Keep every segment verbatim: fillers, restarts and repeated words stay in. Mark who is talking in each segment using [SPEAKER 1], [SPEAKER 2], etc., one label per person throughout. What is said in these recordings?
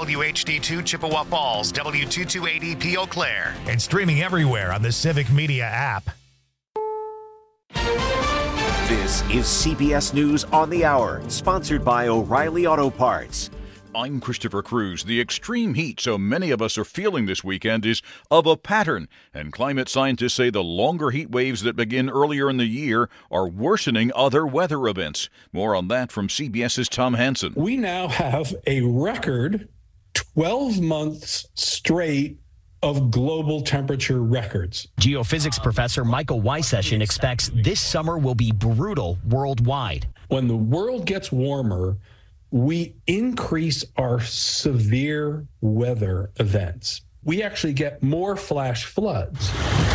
[SPEAKER 1] W H D two Chippewa Falls, W two two eight E P Eau Claire.
[SPEAKER 2] And streaming everywhere on the Civic Media app.
[SPEAKER 3] This is C B S News on the Hour, sponsored by O'Reilly Auto Parts.
[SPEAKER 4] I'm Christopher Cruz. The extreme heat so many of us are feeling this weekend is of a pattern, and climate scientists say the longer heat waves that begin earlier in the year are worsening other weather events. More on that from CBS's Tom Hansen.
[SPEAKER 5] We now have a record twelve months straight of global temperature records.
[SPEAKER 6] Geophysics professor Michael Weissession expects this summer will be brutal worldwide.
[SPEAKER 5] When the world gets warmer, we increase our severe weather events. We actually get more flash floods.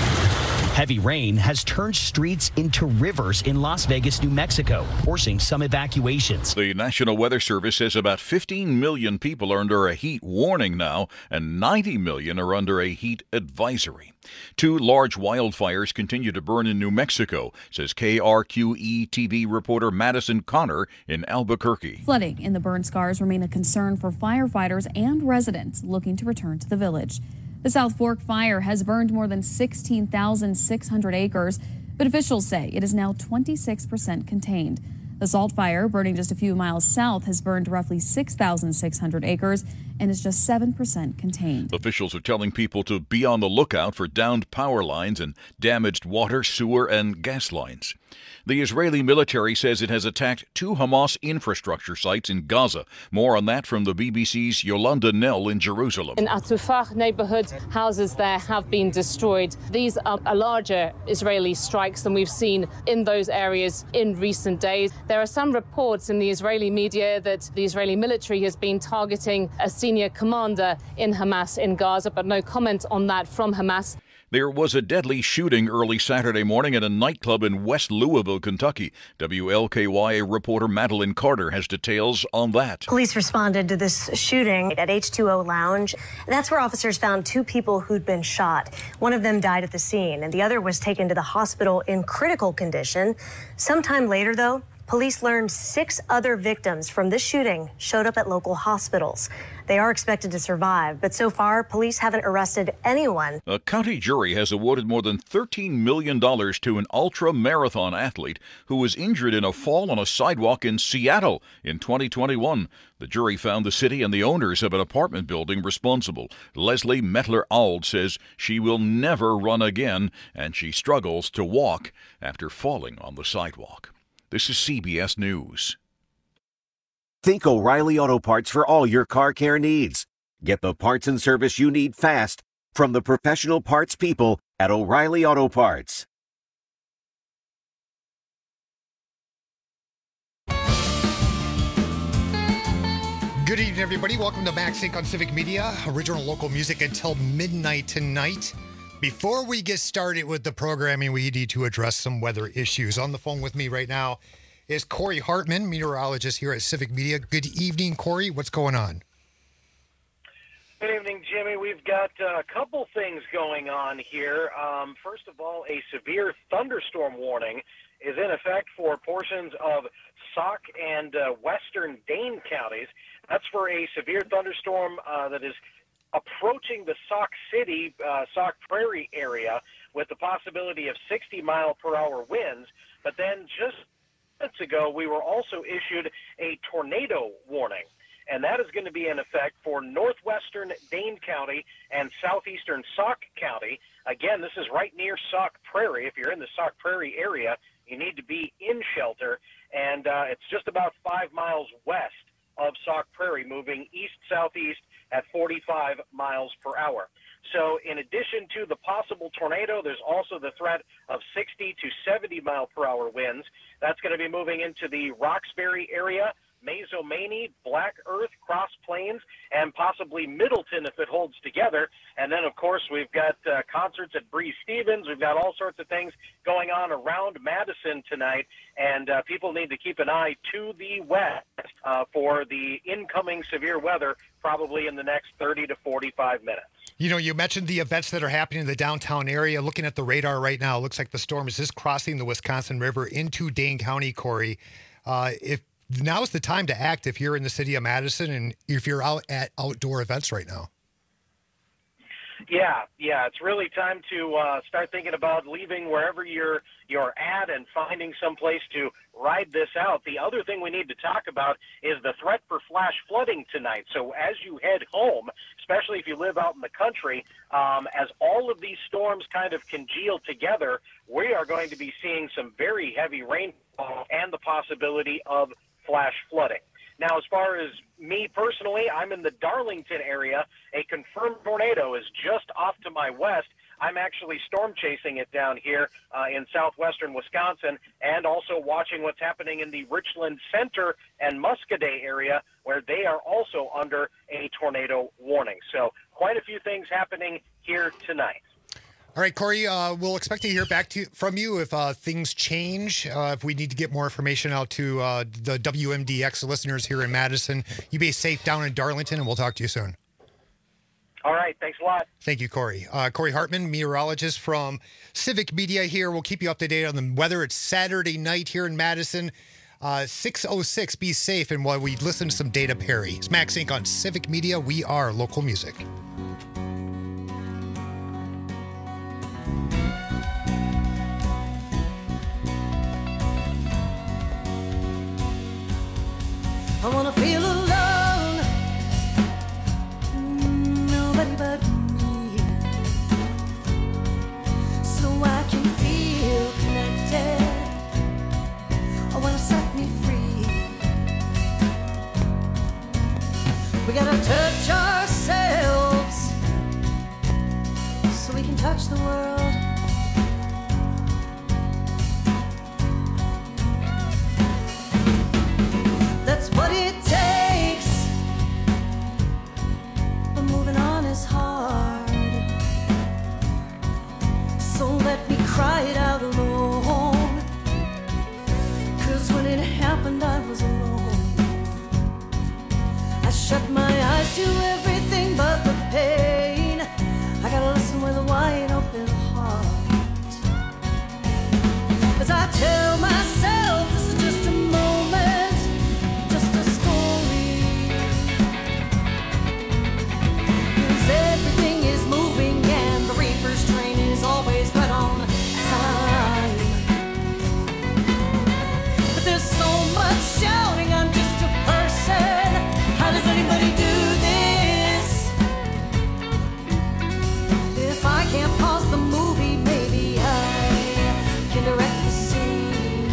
[SPEAKER 6] Heavy rain has turned streets into rivers in Las Vegas, New Mexico, forcing some evacuations.
[SPEAKER 4] The National Weather Service says about fifteen million people are under a heat warning now, and ninety million are under a heat advisory. Two large wildfires continue to burn in New Mexico, says K R Q E T V reporter Madison Connor in Albuquerque.
[SPEAKER 7] Flooding in the burn scars remain a concern for firefighters and residents looking to return to the village. The South Fork fire has burned more than sixteen thousand six hundred acres, but officials say it is now twenty-six percent contained. The Salt Fire, burning just a few miles south, has burned roughly six thousand six hundred acres and is just seven percent contained.
[SPEAKER 4] Officials are telling people to be on the lookout for downed power lines and damaged water, sewer, and gas lines. The Israeli military says it has attacked two Hamas infrastructure sites in Gaza. More on that from the B B C's Yolanda Nell in Jerusalem.
[SPEAKER 8] In Atufah neighborhood, houses there have been destroyed. These are larger Israeli strikes than we've seen in those areas in recent days. There are some reports in the Israeli media that the Israeli military has been targeting a senior commander in Hamas in Gaza, but no comment on that from Hamas.
[SPEAKER 4] There was a deadly shooting early Saturday morning at a nightclub in West Louisville, Kentucky. W L K Y A reporter Madeline Carter has details on that.
[SPEAKER 9] Police responded to this shooting at H two O Lounge. That's where officers found two people who'd been shot. One of them died at the scene, and the other was taken to the hospital in critical condition. Sometime later, though, police learned six other victims from this shooting showed up at local hospitals. They are expected to survive, but so far, police haven't arrested anyone.
[SPEAKER 4] A county jury has awarded more than thirteen million dollars to an ultra-marathon athlete who was injured in a fall on a sidewalk in Seattle in twenty twenty-one. The jury found the city and the owners of an apartment building responsible. Leslie Mettler-Auld says she will never run again, and she struggles to walk after falling on the sidewalk. This is C B S News.
[SPEAKER 3] Think O'Reilly Auto Parts for all your car care needs. Get the parts and service you need fast from the professional parts people at O'Reilly Auto Parts.
[SPEAKER 10] Good evening, everybody. Welcome to MaxSync on Civic Media. Original local music until midnight tonight. Before we get started with the programming, we need to address some weather issues. On the phone with me right now is Corey Hartman, meteorologist here at Civic Media. Good evening, Corey. What's going on?
[SPEAKER 11] Good evening, Jimmy. We've got a couple things going on here. Um, first of all, a severe thunderstorm warning is in effect for portions of Sauk and uh, western Dane counties. That's for a severe thunderstorm uh, that is approaching the Sauk City, uh, Sauk Prairie area with the possibility of sixty mile per hour winds. But then just minutes ago, we were also issued a tornado warning, and that is going to be in effect for northwestern Dane County and southeastern Sauk County. Again, this is right near Sauk Prairie. If you're in the Sauk Prairie area, you need to be in shelter, and uh, it's just about five miles west of Sauk Prairie, moving east-southeast at forty-five miles per hour. So in addition to the possible tornado, there's also the threat of sixty to seventy mile per hour winds. That's going to be moving into the Roxbury area, Mazomanie, Black Earth, Cross Plains, and possibly Middleton if it holds together. And then, of course, we've got uh, concerts at Breeze Stevens. We've got all sorts of things going on around Madison tonight, and uh, people need to keep an eye to the west uh, for the incoming severe weather, probably in the next thirty to forty-five minutes.
[SPEAKER 10] You know, you mentioned the events that are happening in the downtown area. Looking at the radar right now, it looks like the storm is just crossing the Wisconsin River into Dane County, Corey. Uh, if now's the time to act if you're in the city of Madison and if you're out at outdoor events right now.
[SPEAKER 11] Yeah, yeah, it's really time to uh, start thinking about leaving wherever you're you're at and finding some place to ride this out. The other thing we need to talk about is the threat for flash flooding tonight. So as you head home, especially if you live out in the country, um, as all of these storms kind of congeal together, we are going to be seeing some very heavy rainfall and the possibility of flash flooding. Now, as far as me personally, I'm in the Darlington area. A confirmed tornado is just off to my west. I'm actually storm chasing it down here uh, in southwestern Wisconsin, and also watching what's happening in the Richland Center and Muscoda area, where they are also under a tornado warning. So quite a few things happening here tonight.
[SPEAKER 10] All right, Corey, uh, we'll expect to hear back to, from you if uh, things change, uh, if we need to get more information out to uh, the W M D X listeners here in Madison. You be safe down in Darlington, and we'll talk to you soon.
[SPEAKER 11] All right, thanks a lot.
[SPEAKER 10] Thank you, Corey. Uh, Corey Hartman, meteorologist from Civic Media here. We'll keep you up to date on the weather. It's Saturday night here in Madison. Uh, six oh six, be safe. And while we listen to some Data Perry, it's Max Inc on Civic Media. We are local music.
[SPEAKER 12] I wanna feel alone, nobody but me, so I can feel connected. I wanna set me free. We gotta touch ourselves so we can touch the world. That's what it takes, but moving on is hard. So let me cry it out alone, 'cause when it happened I was alone. I shut my eyes to everything but the pain. I gotta listen with a wide open heart, as I tell myself this is just a moment, just a story. 'Cause everything is moving and the reaper's train is always right on time. But there's so much shouting, I'm just a person. How does anybody do this? If I can't pause the movie, maybe I can direct the scene.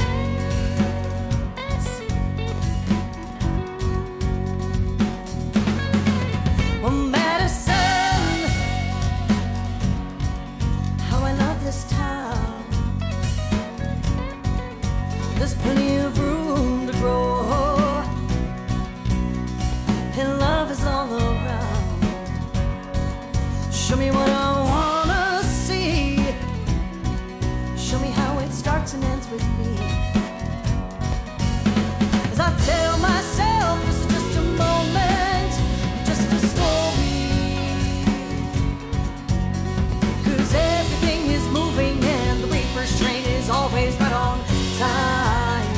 [SPEAKER 12] Well, Madison, how I love this town. There's plenty of room to grow, and love is all around. Show me what I wanna see. Show me how it starts and ends with me. As I tell myself this is just a moment, just a story. 'Cause everything is moving and the reaper's train is always right on time.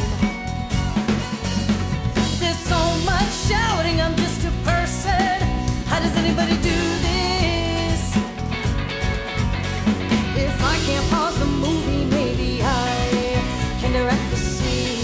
[SPEAKER 12] There's so much shouting, I'm just a person. How does anybody do this? If I can't pause the movie, maybe I can direct the scene.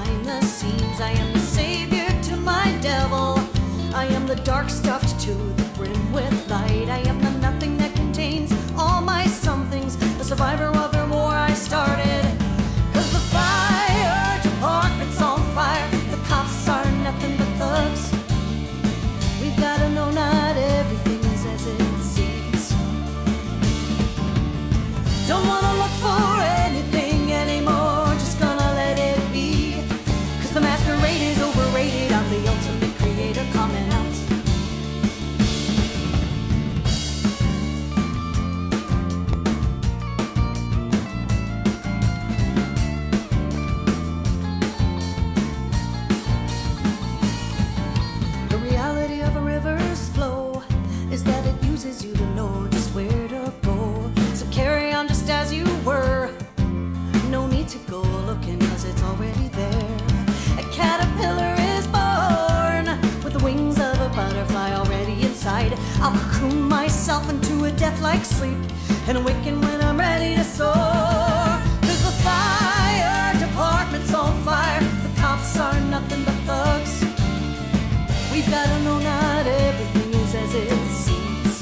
[SPEAKER 12] behind the scenes. I am the savior to my devil. I am the dark stuffed to the brim with light. I am the nothing that contains all my somethings. The survivor of the war I started. Cause the fire department's on fire. The cops are nothing but thugs. We've gotta know not everything is as it seems. Don't wanna look for anything anymore, just gonna let it be. Cause the masquerade is overrated, I'm the ultimate creator coming out. The reality of a river's flow is that it uses you to know just where to go. So carry on just as you were. No need to go looking cause it's already there. A caterpillar is born with the wings of a butterfly already inside. I'll cocoon myself into a death-like sleep and awaken when I'm ready to soar. Cause the fire department's on fire. The cops are nothing but thugs. We've gotta know not everything is as it seems.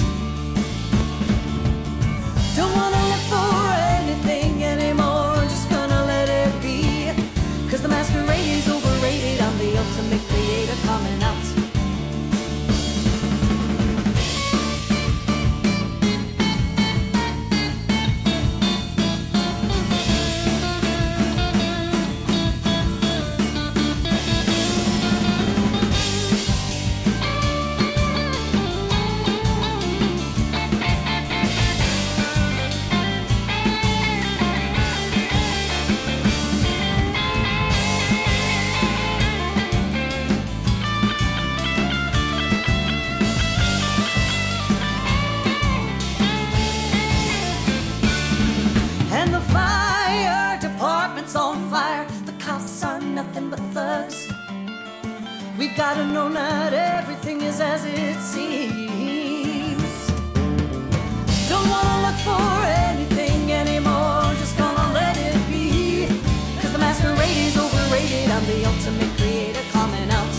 [SPEAKER 12] Don't wanna look for anything anymore, just gonna let it be. Cause the masquerade is overrated, I'm the ultimate creator coming out. And the fire department's on fire. The cops are nothing but thugs. We've gotta know not everything is as it seems. Don't wanna look for anything anymore, just gonna let it be. Cause the masquerade is overrated, I'm the ultimate creator coming out.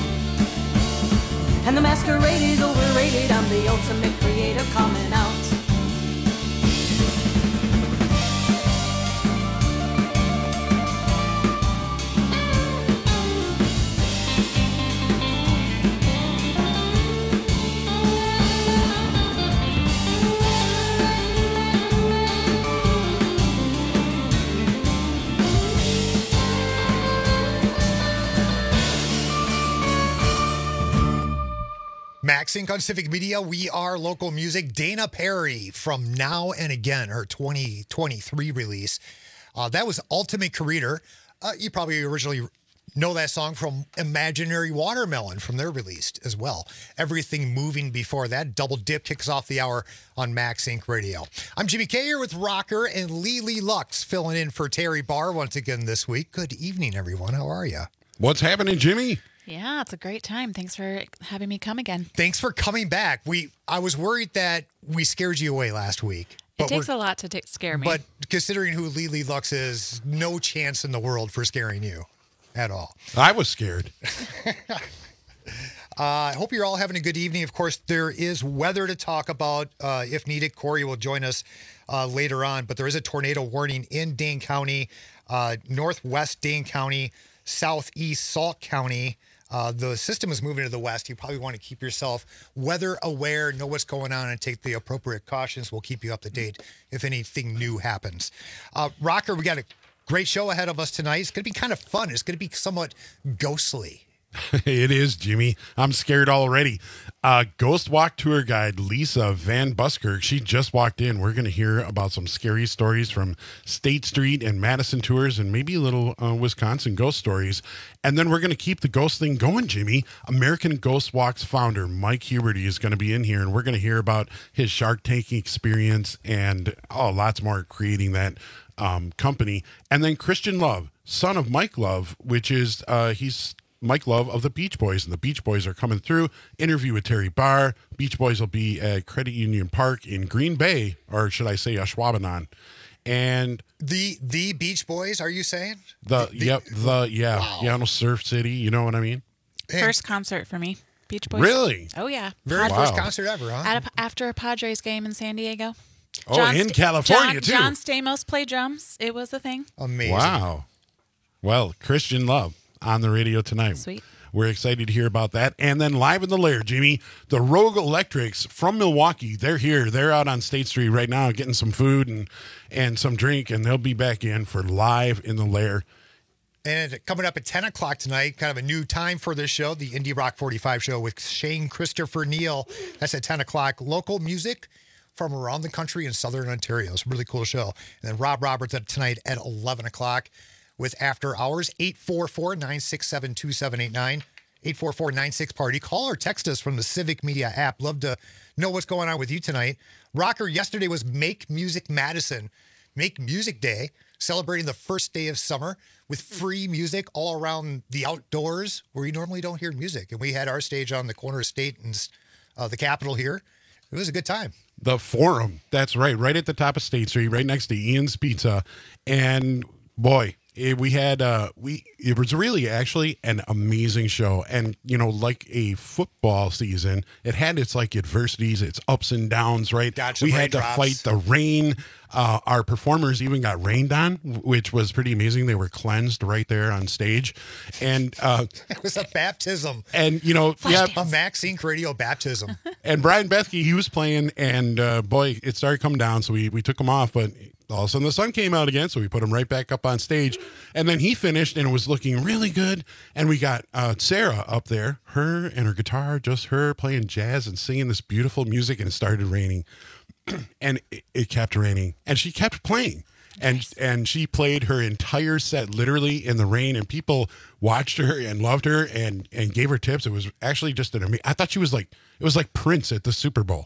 [SPEAKER 12] And the masquerade is overrated, I'm the ultimate creator coming out.
[SPEAKER 10] MaxSync on Civic Media. We are local music. Dana Perry from Now and Again, her twenty twenty-three release. Uh, that was Ultimate Creator. Uh, you probably originally know that song from Imaginary Watermelon from their release as well. Everything Moving before that. Double Dip kicks off the hour on MaxSync Radio. I'm Jimmy K here with Rocker and Lily Lux filling in for Terry Barr once again this week. Good evening, everyone. How are you?
[SPEAKER 13] What's happening, Jimmy?
[SPEAKER 14] Yeah, it's a great time. Thanks for having me come again.
[SPEAKER 10] Thanks for coming back. We I was worried that we scared you away last week.
[SPEAKER 14] It takes a lot to t- scare me.
[SPEAKER 10] But considering who Lily Lux is, no chance in the world for scaring you at all.
[SPEAKER 13] I was scared.
[SPEAKER 10] uh, I hope you're all having a good evening. Of course, there is weather to talk about uh, if needed. Corey will join us uh, later on. But there is a tornado warning in Dane County, uh, northwest Dane County, southeast Sauk County. Uh, the system is moving to the west. You probably want to keep yourself weather aware, know what's going on, and take the appropriate cautions. We'll keep you up to date if anything new happens. Uh, Rocker, we got a great show ahead of us tonight. It's going to be kind of fun. It's going to be somewhat ghostly.
[SPEAKER 13] It is, Jimmy. I'm scared already. Uh, Ghost Walk tour guide Lisa Van Buskirk, she just walked in. We're going to hear about some scary stories from State Street and Madison tours and maybe a little uh, Wisconsin ghost stories. And then we're going to keep the ghost thing going, Jimmy. American Ghost Walks founder Mike Huberty is going to be in here, and we're going to hear about his Shark Tank experience and oh, lots more creating that um, company. And then Christian Love, son of Mike Love, which is uh, he's Mike Love of the Beach Boys, and the Beach Boys are coming through. Interview with Terry Barr. Beach Boys will be at Credit Union Park in Green Bay, or should I say Ashwaubenon. And
[SPEAKER 10] the the Beach Boys, are you saying?
[SPEAKER 13] the,
[SPEAKER 10] the
[SPEAKER 13] yep the yeah
[SPEAKER 10] Wow.
[SPEAKER 13] yeah no Surf City, you know what I mean?
[SPEAKER 14] First concert for me. Beach Boys.
[SPEAKER 13] Really?
[SPEAKER 14] Oh, yeah.
[SPEAKER 10] Very
[SPEAKER 13] Wow.
[SPEAKER 10] first concert ever, huh?
[SPEAKER 14] At a, after a Padres game in San Diego.
[SPEAKER 13] Oh,
[SPEAKER 14] John
[SPEAKER 13] in
[SPEAKER 14] Sta-
[SPEAKER 13] California,
[SPEAKER 14] John,
[SPEAKER 13] too.
[SPEAKER 14] John Stamos played drums. It was a thing.
[SPEAKER 10] Amazing.
[SPEAKER 13] Wow. Well, Christian Love on the radio tonight.
[SPEAKER 14] Sweet.
[SPEAKER 13] We're excited to hear about that. And then live in the lair, Jimmy, the Rogue Electrics from Milwaukee. They're here. They're out on State Street right now getting some food and, and some drink, and they'll be back in for Live in the Lair.
[SPEAKER 10] And coming up at ten o'clock tonight, kind of a new time for this show, the Indie Rock forty-five show with Shane Christopher Neal. That's at ten o'clock. Local music from around the country in Southern Ontario. It's a really cool show. And then Rob Roberts at tonight at eleven o'clock with After Hours, eight four four, nine six seven, two seven eight nine, eight four four, nine six party. Call or text us from the Civic Media app. Love to know what's going on with you tonight. Rocker, yesterday was Make Music Madison, Make Music Day, celebrating the first day of summer with free music all around the outdoors where you normally don't hear music. And we had our stage on the corner of State and uh, the Capitol here. It was a good time.
[SPEAKER 13] The Forum. That's right. Right at the top of State Street, right next to Ian's Pizza. And boy, it, we had, uh, we, it was really actually an amazing show. And, you know, like a football season, it had its like adversities, its ups and downs, right?
[SPEAKER 10] Gotcha,
[SPEAKER 13] we had to
[SPEAKER 10] raindrops.
[SPEAKER 13] fight the rain. Uh, our performers even got rained on, which was pretty amazing. They were cleansed right there on stage. And, uh,
[SPEAKER 10] It was a baptism.
[SPEAKER 13] and, you know, yeah.
[SPEAKER 10] A Max Inc radio baptism.
[SPEAKER 13] And Brian Bethke, he was playing, and uh, boy, it started coming down, so we, we took him off, but all of a sudden the sun came out again, so we put him right back up on stage. And then he finished, and it was looking really good. And we got uh, Sarah up there, her and her guitar, just her playing jazz and singing this beautiful music, and it started raining. And it, it kept raining, and she kept playing. And nice. and she played her entire set literally in the rain, and people watched her and loved her and and gave her tips. It was actually just an amazing. I thought she was like it was like Prince at the Super Bowl,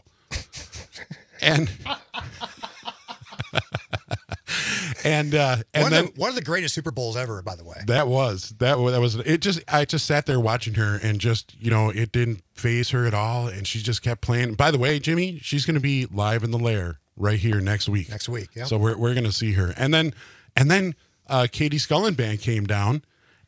[SPEAKER 13] and and uh, and
[SPEAKER 10] one,
[SPEAKER 13] then
[SPEAKER 10] of the, one of the greatest Super Bowls ever, by the way.
[SPEAKER 13] that was that was that was it. Just I just sat there watching her, and just you know it didn't faze her at all, and she just kept playing. By the way, Jimmy, she's going to be live in the Lair right here next week.
[SPEAKER 10] Next week, yeah.
[SPEAKER 13] So we're we're gonna see her, and then and then uh, Katie Scullen Band came down,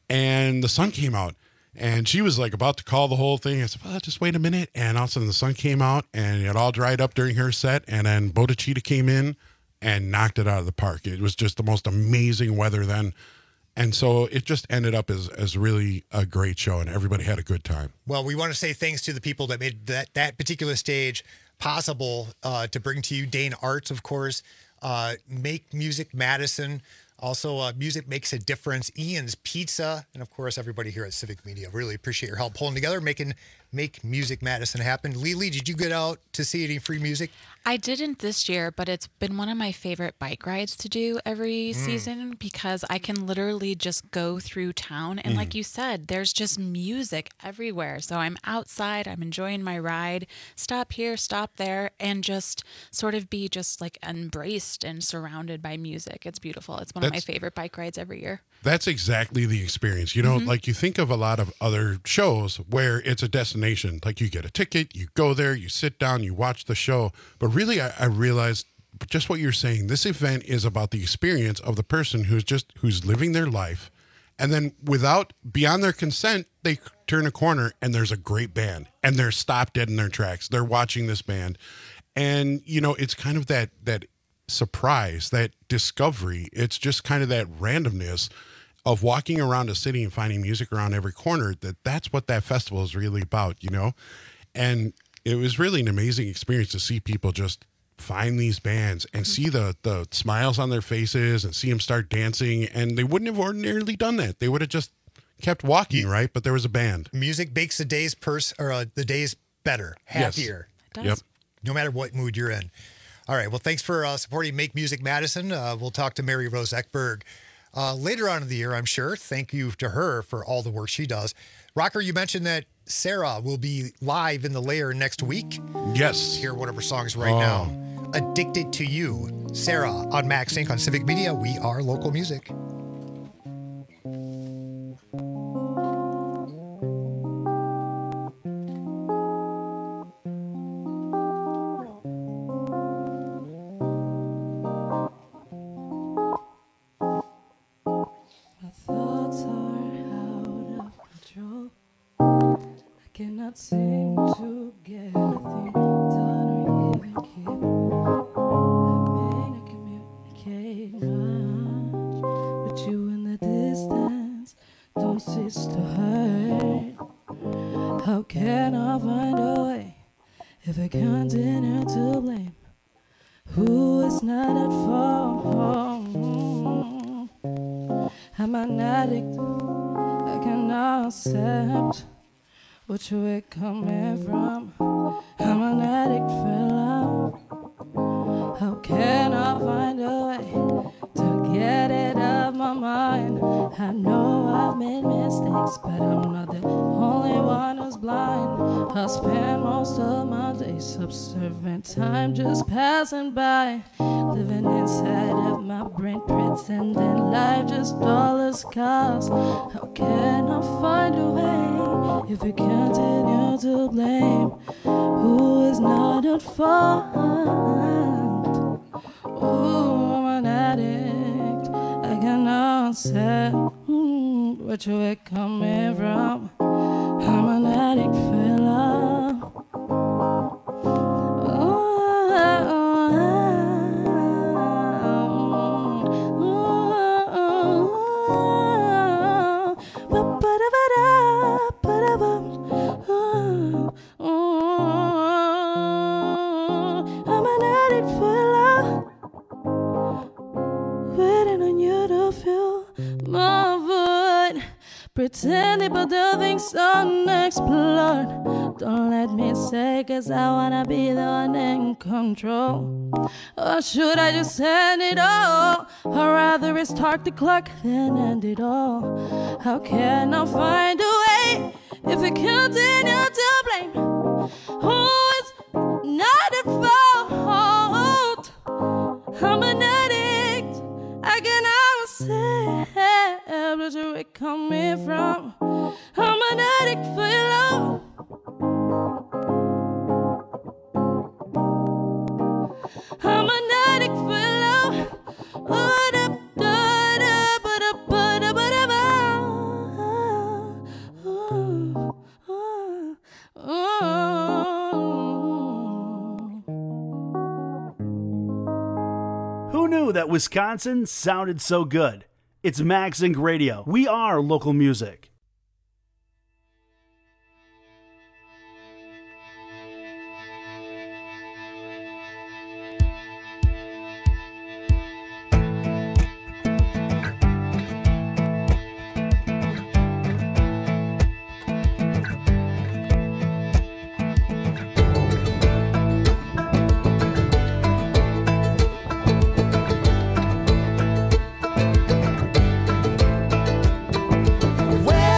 [SPEAKER 13] and the sun came out, and she was like about to call the whole thing. I said, "Well, just wait a minute," and all of a sudden the sun came out, and it all dried up during her set, and then Bodachita came in and knocked it out of the park. It was just the most amazing weather then, and so it just ended up as as really a great show, and everybody had a good time.
[SPEAKER 10] Well, we want to say thanks to the people that made that, that particular stage possible uh, to bring to you. Dane Arts, of course, uh, Make Music Madison. Also, uh, Music Makes a Difference, Ian's Pizza, and of course, everybody here at Civic Media. Really appreciate your help pulling together, making Make Music Madison happen. Lily, did you get out to see any free music?
[SPEAKER 14] I didn't this year, but it's been one of my favorite bike rides to do every mm. season because I can literally just go through town. And mm. like you said, there's just music everywhere. So I'm outside, I'm enjoying my ride, stop here, stop there, and just sort of be just like embraced and surrounded by music. It's beautiful. It's one That's, of my favorite bike rides every year.
[SPEAKER 13] That's exactly the experience. You know, mm-hmm. like you think of a lot of other shows where it's a destination, like you get a ticket, you go there, you sit down, you watch the show. But really, I, I realized just what you're saying. This event is about the experience of the person who's just who's living their life, and then without beyond their consent, they turn a corner and there's a great band, and they're stopped dead in their tracks. They're watching this band, and you know, it's kind of that that surprise, that discovery. It's just kind of that randomness of walking around a city and finding music around every corner. That that's what that festival is really about, you know, and. It was really an amazing experience to see people just find these bands and mm-hmm. see the the smiles on their faces and see them start dancing. And they wouldn't have ordinarily done that. They would have just kept walking, yeah. right? But there was a band.
[SPEAKER 10] Music makes the days pers- or uh, the days better, happier.
[SPEAKER 14] Yes.
[SPEAKER 13] Yep.
[SPEAKER 10] No matter what mood you're in. All right. Well, thanks for uh, supporting Make Music Madison. Uh, we'll talk to Mary Rose Eckberg uh, later on in the year, I'm sure. Thank you to her for all the work she does. Rocker, you mentioned that Sarah will be live in the Lair next week.
[SPEAKER 13] Yes.
[SPEAKER 10] Hear one of her songs right
[SPEAKER 13] oh.
[SPEAKER 10] now. Addicted to You. Sarah on Max Inc on Civic Media. We are local music.
[SPEAKER 12] cannot seem to get a thing done or even keep. I may not communicate much, but you in the distance don't cease to hurt. How can I find a way if I continue to blame who is not at fault? I'm an addict, I cannot accept what you were coming from. I'm an addict, fella. How can I find a way to get it out of my mind? I know I've made mistakes, but I'm not the only one who's blind. I spend most of my days observing time just passing by, living inside of my brain, pretending life just dollars cost. How can I find a way if you continue to blame who is not at fault? Ooh, I'm an addict, I cannot say mm, what you were coming from. I'm an addict, fella. I'm an addict, fella. Waiting on you to feel my void. Pretending but the things unexplored. Don't let me say, cause I wanna be the one in control. Or should I just end it all? Or rather restart the clock then end it all? How can I find a way if you continue to blame who is not at fault? I'm an addict, I cannot say where you were coming from. I'm an addict for your love. I'm an addict for your love. Oh, da, da, da, ba, da, ba, da, ba, da, ba. Oh, oh, oh.
[SPEAKER 15] Who knew that Wisconsin sounded so good? It's MagZinc Radio. We are local music.
[SPEAKER 12] Well,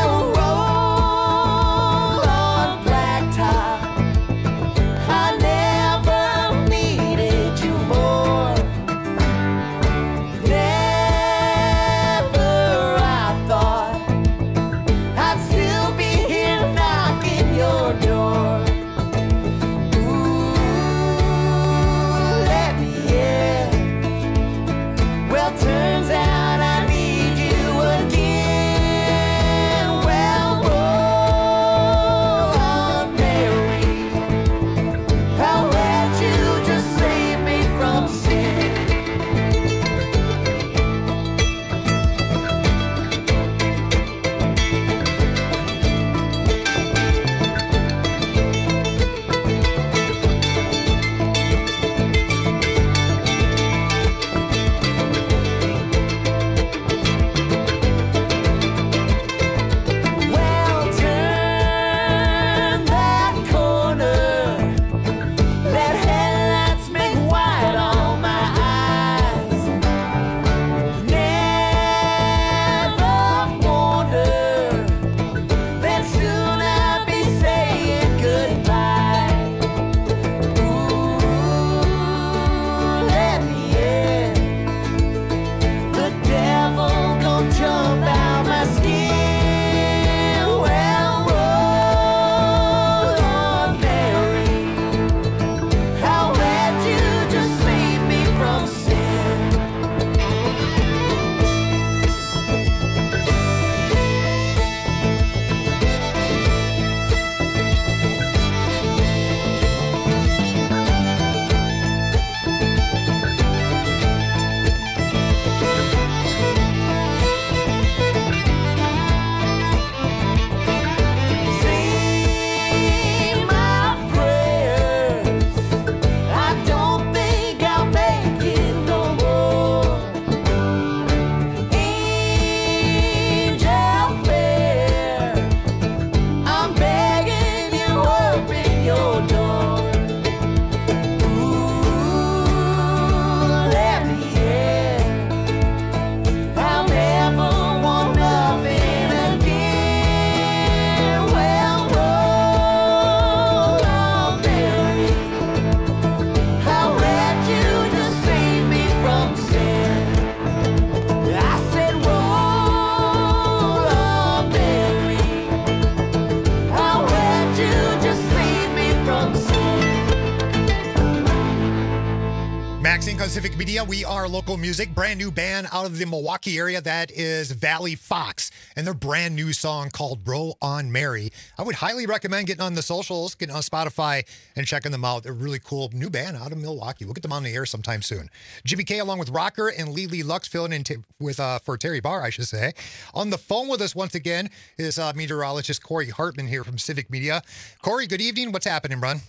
[SPEAKER 10] Sync on Civic Media. We are local music. Brand new band out of the Milwaukee area. That is Valley Fox. And their brand new song called Roll on Mary. I would highly recommend getting on the socials, getting on Spotify, and checking them out. They're a really cool new band out of Milwaukee. We'll get them on the air sometime soon. Jimmy K along with Rocker and Lily Lux filling in t- with uh, for Terry Barr, I should say. On the phone with us once again is uh, meteorologist Corey Hartman here from Civic Media. Corey, good evening. What's happening, Brun?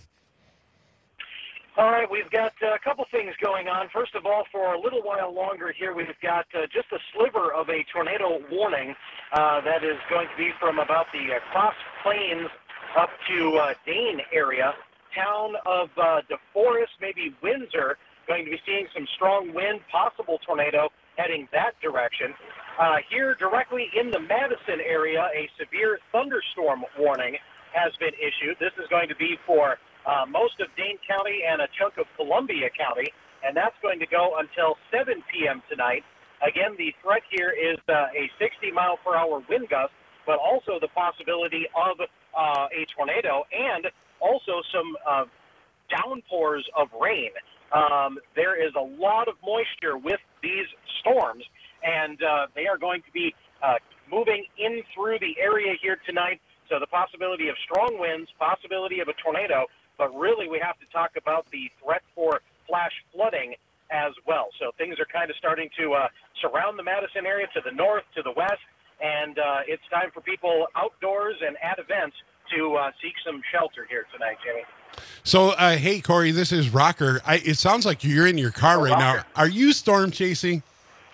[SPEAKER 11] All right, we've got uh, a couple things going on. First of all, for a little while longer here, we've got uh, just a sliver of a tornado warning uh, that is going to be from about the uh, Cross Plains up to uh, Dane area. Town of uh, DeForest, maybe Windsor, going to be seeing some strong wind, possible tornado heading that direction. Uh, here directly in the Madison area, a severe thunderstorm warning has been issued. This is going to be for Uh, most of Dane County and a chunk of Columbia County, and that's going to go until seven p.m. tonight. Again, the threat here is uh, a sixty mile per hour wind gust, but also the possibility of uh, a tornado and also some uh, downpours of rain. Um, there is a lot of moisture with these storms, and uh, they are going to be uh, moving in through the area here tonight. So the possibility of strong winds, possibility of a tornado. But really, we have to talk about the threat for flash flooding as well. So things are kind of starting to uh, surround the Madison area to the north, to the west, and uh, it's time for people outdoors and at events to uh, seek some shelter here tonight, Jimmy.
[SPEAKER 13] So, uh, hey, Corey, this is Rocker. I, it sounds like you're in your car
[SPEAKER 11] oh,
[SPEAKER 13] right
[SPEAKER 11] Rocker.
[SPEAKER 13] now. Are you storm chasing?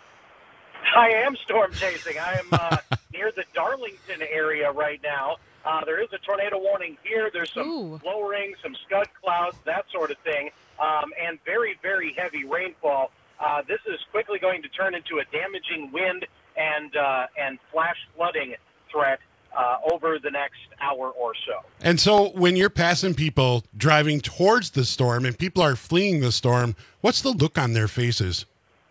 [SPEAKER 11] I am storm chasing. I am uh, near the Darlington area right now. Uh, there is a tornado warning here. There's some Ooh. lowering, some scud clouds, that sort of thing, um, and very, very heavy rainfall. Uh, this is quickly going to turn into a damaging wind and uh, and flash flooding threat uh, over the next hour or so.
[SPEAKER 13] And so when you're passing people driving towards the storm and people are fleeing the storm, what's the look on their faces?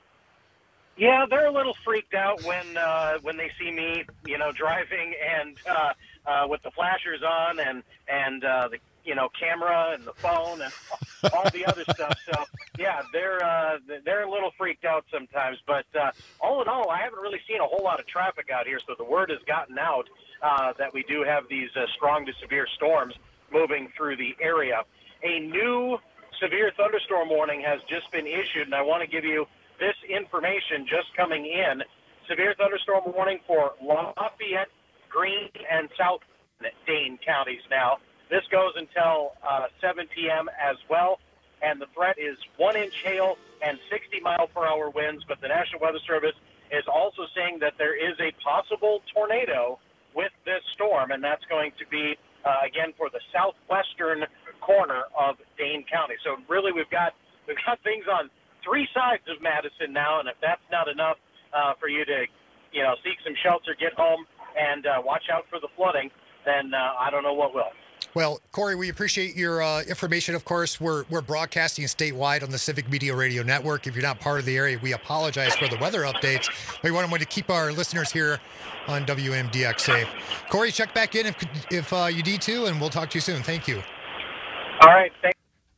[SPEAKER 11] Yeah, they're a little freaked out when uh, when they see me, you know, driving and uh, uh, with the flashers on and and uh, the you know camera and the phone and all the other stuff. So yeah, they're uh, they're a little freaked out sometimes. But uh, all in all, I haven't really seen a whole lot of traffic out here. So the word has gotten out uh, that we do have these uh, strong to severe storms moving through the area. A new severe thunderstorm warning has just been issued, and I want to give you this information just coming in. Severe thunderstorm warning for Lafayette, Greene, and South Dane counties now. This goes until uh, seven p.m. as well, and the threat is one-inch hail and sixty mile per hour winds, but the National Weather Service is also saying that there is a possible tornado with this storm, and that's going to be, uh, again, for the southwestern corner of Dane County. So really we've got we've got things on three sides of Madison now, and if that's not enough uh, for you to, you know, seek some shelter, get home, and uh, watch out for the flooding, then uh, I don't know what will.
[SPEAKER 10] Well, Corey, we appreciate your uh, information. Of course, we're we're broadcasting statewide on the Civic Media Radio Network. If you're not part of the area, we apologize for the weather updates. We want to keep our listeners here on W M D X safe. Corey, check back in if if uh, you need to, and we'll talk to you soon. Thank you.
[SPEAKER 11] All right. Thank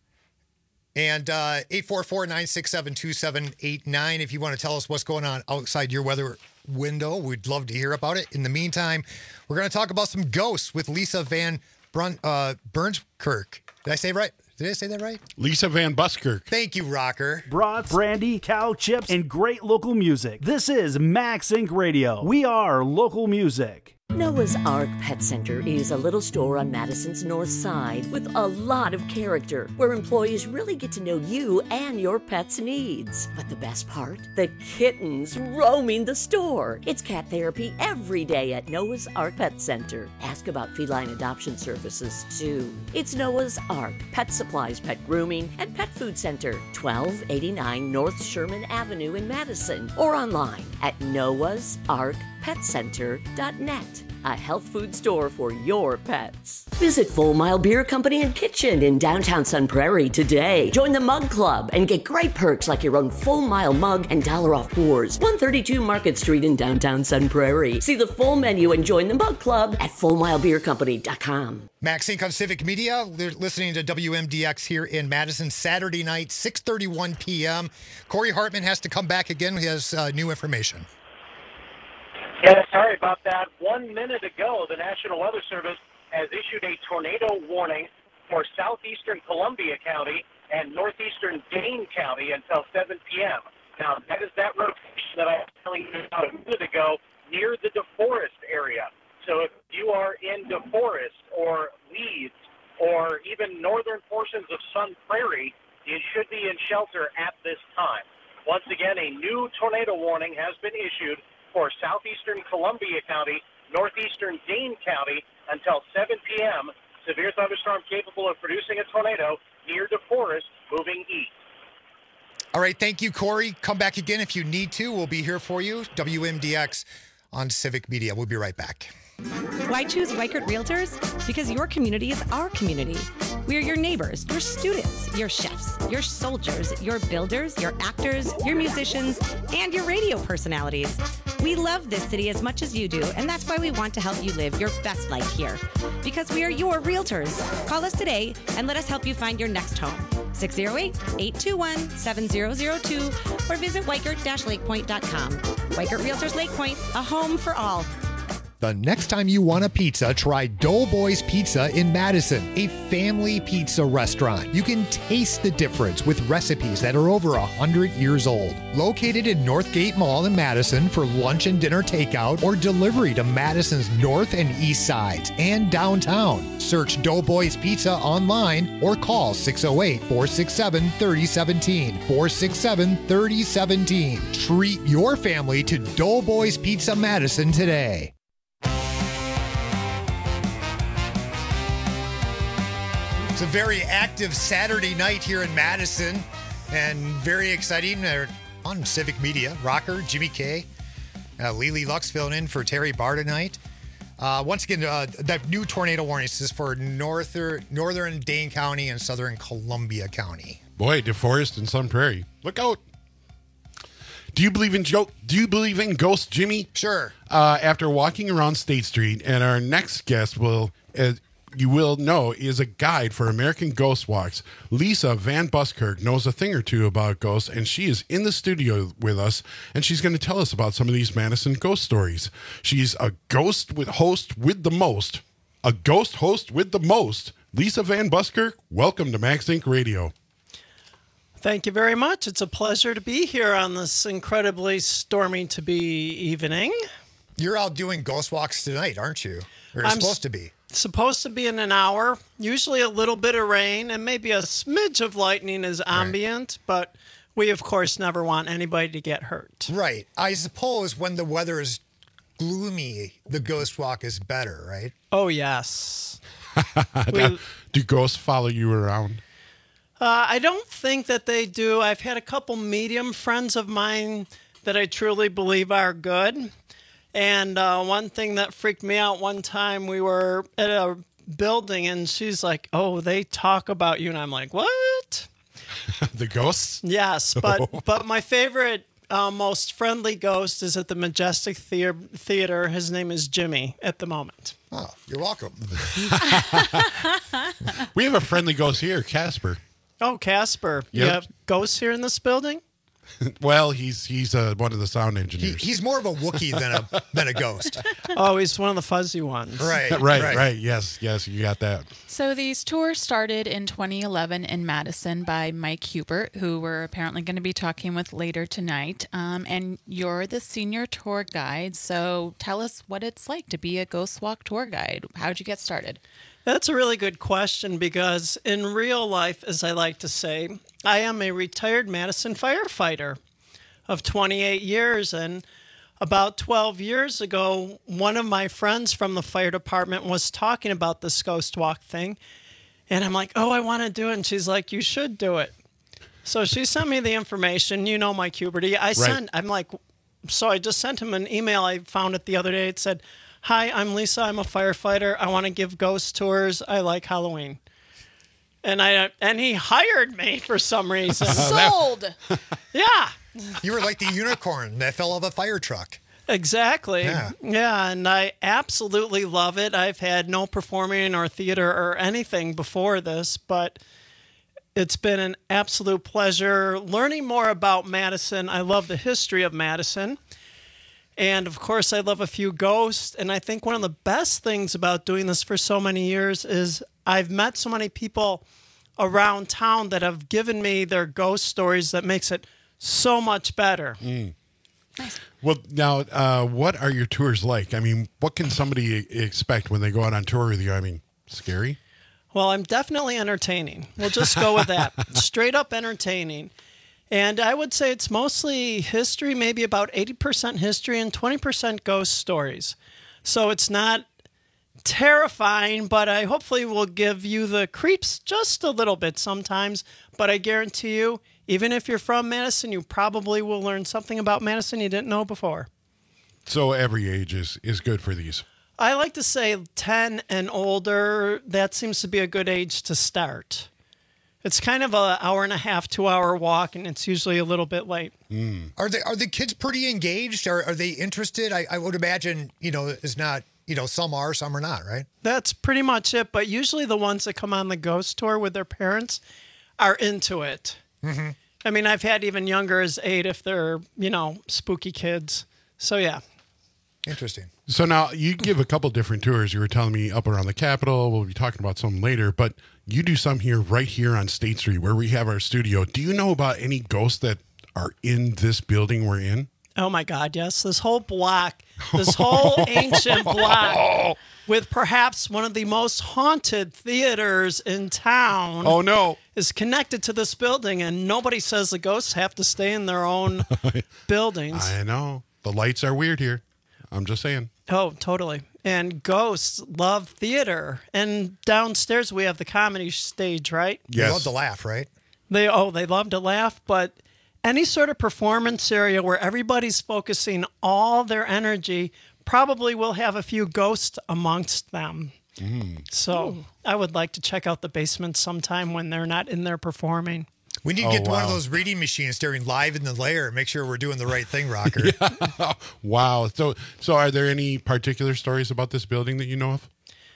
[SPEAKER 10] And uh, eight four four, nine six seven, two seven eight nine. If you want to tell us what's going on outside your weather window, we'd love to hear about it. In the meantime, we're going to talk about some ghosts with Lisa Van Brun, uh, Burns-Kirk. Did I say it right? Did I say that right?
[SPEAKER 13] Lisa Van Buskirk.
[SPEAKER 10] Thank you, Rocker.
[SPEAKER 15] Brats, brandy, cow chips, and great local music. This is Max Inc Radio. We are local music.
[SPEAKER 16] Noah's Ark Pet Center is a little store on Madison's north side with a lot of character, where employees really get to know you and your pet's needs. But the best part? The kittens roaming the store. It's cat therapy every day at Noah's Ark Pet Center. Ask about feline adoption services, too. It's Noah's Ark Pet Supplies, Pet Grooming, and Pet Food Center, twelve eighty-nine North Sherman Avenue in Madison, or online at noahs ark pet center dot net. A health food store for your pets. Visit Full Mile Beer Company and Kitchen in downtown Sun Prairie today. Join the Mug Club and get great perks like your own Full Mile mug and dollar off pours. one thirty-two Market Street in downtown Sun Prairie. See the full menu and join the Mug Club at full mile beer company dot com.
[SPEAKER 10] Max Inc on Civic Media. They're listening to W M D X here in Madison, Saturday night, six thirty-one p.m. Corey Hartman has to come back again. He has uh, new information.
[SPEAKER 11] Yeah, sorry about that. One minute ago, the National Weather Service has issued a tornado warning for southeastern Columbia County and northeastern Dane County until seven p.m. Now, that is that rotation that I was telling you about a minute ago near the DeForest area. So if you are in DeForest or Leeds or even northern portions of Sun Prairie, you should be in shelter at this time. Once again, a new tornado warning has been issued for southeastern Columbia County, northeastern Dane County until seven p.m. Severe thunderstorm capable of producing a tornado near DeForest, moving east.
[SPEAKER 10] All right, thank you, Corey. Come back again if you need to. We'll be here for you. W M D X on Civic Media. We'll be right back.
[SPEAKER 17] Why choose Weichert Realtors? Because your community is our community. We are your neighbors, your students, your chefs, your soldiers, your builders, your actors, your musicians, and your radio personalities. We love this city as much as you do, and that's why we want to help you live your best life here. Because we are your realtors. Call us today and let us help you find your next home. six oh eight, eight two one, seven oh oh two or visit weichert dash lake point dot com. Weichert Realtors Lake Point, a home for all.
[SPEAKER 10] The next time you want a pizza, try Doughboys Pizza in Madison, a family pizza restaurant. You can taste the difference with recipes that are over one hundred years old. Located in Northgate Mall in Madison for lunch and dinner takeout or delivery to Madison's north and east sides and downtown. Search Doughboys Pizza online or call six oh eight, four six seven, three oh one seven, four six seven, three oh one seven. Treat your family to Doughboys Pizza Madison today. It's a very active Saturday night here in Madison and very exciting. Uh, on Civic Media, Rocker, Jimmy K, uh, Lily Lux filling in for Terry Barr tonight. Uh, once again, uh, that new tornado warning is for northern, northern Dane County and southern Columbia County.
[SPEAKER 13] Boy, DeForest and Sun Prairie. Look out. Do you believe in joke? Do you believe in ghosts, Jimmy?
[SPEAKER 10] Sure.
[SPEAKER 13] Uh, after walking around State Street, and our next guest will... Uh, you will know is a guide for American Ghost Walks. Lisa Van Buskirk knows a thing or two about ghosts, and she is in the studio with us, and she's going to tell us about some of these Madison ghost stories. She's a ghost with host with the most. A ghost host with the most. Lisa Van Buskirk, welcome to Max Inc Radio.
[SPEAKER 18] Thank you very much. It's a pleasure to be here on this incredibly stormy to be evening.
[SPEAKER 10] You're out doing ghost walks tonight, aren't you? Or you're
[SPEAKER 18] I'm
[SPEAKER 10] supposed to be.
[SPEAKER 18] Supposed to be in an hour, usually a little bit of rain and maybe a smidge of lightning is ambient, right. But we, of course, never want anybody to get hurt.
[SPEAKER 10] Right. I suppose when the weather is gloomy, the ghost walk is better, right?
[SPEAKER 18] Oh, yes.
[SPEAKER 13] we, do ghosts follow you around?
[SPEAKER 18] Uh, I don't think that they do. I've had a couple medium friends of mine that I truly believe are good. And uh, one thing that freaked me out one time, we were at a building and she's like, oh, they talk about you. And I'm like, what?
[SPEAKER 13] The ghosts?
[SPEAKER 18] Yes. But oh. but my favorite, uh, most friendly ghost is at the Majestic Theater. Theater. His name is Jimmy at the moment.
[SPEAKER 10] Oh, you're welcome.
[SPEAKER 13] We have a friendly ghost here, Casper.
[SPEAKER 18] Oh, Casper. Yep. You have ghosts here in this building?
[SPEAKER 13] Well, he's he's uh, one of the sound engineers.
[SPEAKER 10] He, he's more of a Wookiee than a than a ghost.
[SPEAKER 18] Oh, he's one of the fuzzy ones.
[SPEAKER 10] Right,
[SPEAKER 13] right,
[SPEAKER 10] right,
[SPEAKER 13] right. Yes, yes, you got that.
[SPEAKER 14] So these tours started in twenty eleven in Madison by Mike Hubert, who we're apparently going to be talking with later tonight. Um, and you're the senior tour guide. So tell us what it's like to be a Ghost Walk tour guide. How'd you get started?
[SPEAKER 18] That's a really good question because in real life, as I like to say, I am a retired Madison firefighter of twenty-eight years. And about twelve years ago, one of my friends from the fire department was talking about this ghost walk thing. And I'm like, oh, I want to do it. And she's like, you should do it. So she sent me the information. You know, Mike Huberty. I sent, right. I'm like, so I just sent him an email. I found it the other day. It said, "Hi, I'm Lisa. I'm a firefighter. I want to give ghost tours. I like Halloween." And I and he hired me for some reason.
[SPEAKER 14] Sold.
[SPEAKER 18] Yeah.
[SPEAKER 10] You were like the unicorn that fell off a fire truck.
[SPEAKER 18] Exactly.
[SPEAKER 10] Yeah.
[SPEAKER 18] Yeah, and I absolutely love it. I've had no performing or theater or anything before this, but it's been an absolute pleasure learning more about Madison. I love the history of Madison. And of course, I love a few ghosts. And I think one of the best things about doing this for so many years is I've met so many people around town that have given me their ghost stories that makes it so much better.
[SPEAKER 13] Mm. Well, now, uh, what are your tours like? I mean, what can somebody expect when they go out on tour with you? I mean, scary?
[SPEAKER 18] Well, I'm definitely entertaining. We'll just go with that. Straight up entertaining. And I would say it's mostly history, maybe about eighty percent history and twenty percent ghost stories. So it's not terrifying, but I hopefully will give you the creeps just a little bit sometimes. But I guarantee you, even if you're from Madison, you probably will learn something about Madison you didn't know before.
[SPEAKER 13] So every age is, is good for these.
[SPEAKER 18] I like to say ten and older. That seems to be a good age to start. It's kind of an hour and a half, two hour walk, and it's usually a little bit late.
[SPEAKER 13] Mm.
[SPEAKER 10] Are they are the kids pretty engaged? Are are they interested? I, I would imagine, you know, it's not, you know, some are, some are not, right?
[SPEAKER 18] That's pretty much it. But usually the ones that come on the ghost tour with their parents are into it.
[SPEAKER 10] Mm-hmm.
[SPEAKER 18] I mean, I've had even younger as eight if they're, you know, spooky kids. So, yeah.
[SPEAKER 10] Interesting.
[SPEAKER 13] So now you give a couple different tours. You were telling me up around the Capitol. We'll be talking about some later, but you do some here right here on State Street where we have our studio. Do you know about any ghosts that are in this building we're in?
[SPEAKER 18] Oh my God, yes. This whole block, this whole ancient block with perhaps one of the most haunted theaters in town.
[SPEAKER 13] Oh no.
[SPEAKER 18] Is connected to this building, and nobody says the ghosts have to stay in their own buildings.
[SPEAKER 13] I know. The lights are weird here. I'm just saying.
[SPEAKER 18] Oh, totally. And ghosts love theater. And downstairs we have the comedy stage, right?
[SPEAKER 10] Yes. They love to laugh, right?
[SPEAKER 18] They oh, they love to laugh, but any sort of performance area where everybody's focusing all their energy probably will have a few ghosts amongst them.
[SPEAKER 13] Mm.
[SPEAKER 18] So Ooh. I would like to check out the basement sometime when they're not in there performing.
[SPEAKER 10] We need to
[SPEAKER 13] Oh,
[SPEAKER 10] get
[SPEAKER 13] wow.
[SPEAKER 10] one of those reading machines during Live in the Lair and make sure we're doing the right thing, Rocker.
[SPEAKER 13] Yeah. Wow. So, so are there any particular stories about this building that you know of?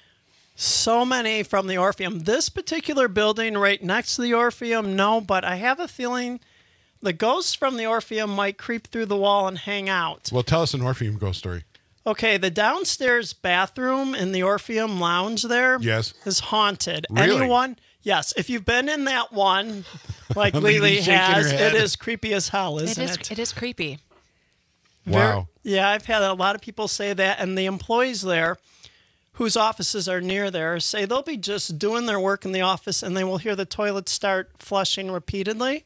[SPEAKER 18] So many from the Orpheum. This particular building right next to the Orpheum, no, but I have a feeling the ghosts from the Orpheum might creep through the wall and hang out.
[SPEAKER 13] Well, tell us an Orpheum ghost story.
[SPEAKER 18] Okay, the downstairs bathroom in the Orpheum lounge there
[SPEAKER 13] Yes.
[SPEAKER 18] is haunted.
[SPEAKER 13] Really?
[SPEAKER 18] Anyone? Yes, if you've been in that one, like
[SPEAKER 13] Lily
[SPEAKER 18] Lily
[SPEAKER 13] shaking her
[SPEAKER 18] has,
[SPEAKER 13] head.
[SPEAKER 18] it is creepy as hell,
[SPEAKER 14] It
[SPEAKER 18] isn't
[SPEAKER 14] is.
[SPEAKER 18] it?
[SPEAKER 14] It is creepy.
[SPEAKER 13] Wow.
[SPEAKER 18] Yeah, I've had a lot of people say that, and the employees there, whose offices are near there, say they'll be just doing their work in the office, and they will hear the toilet start flushing repeatedly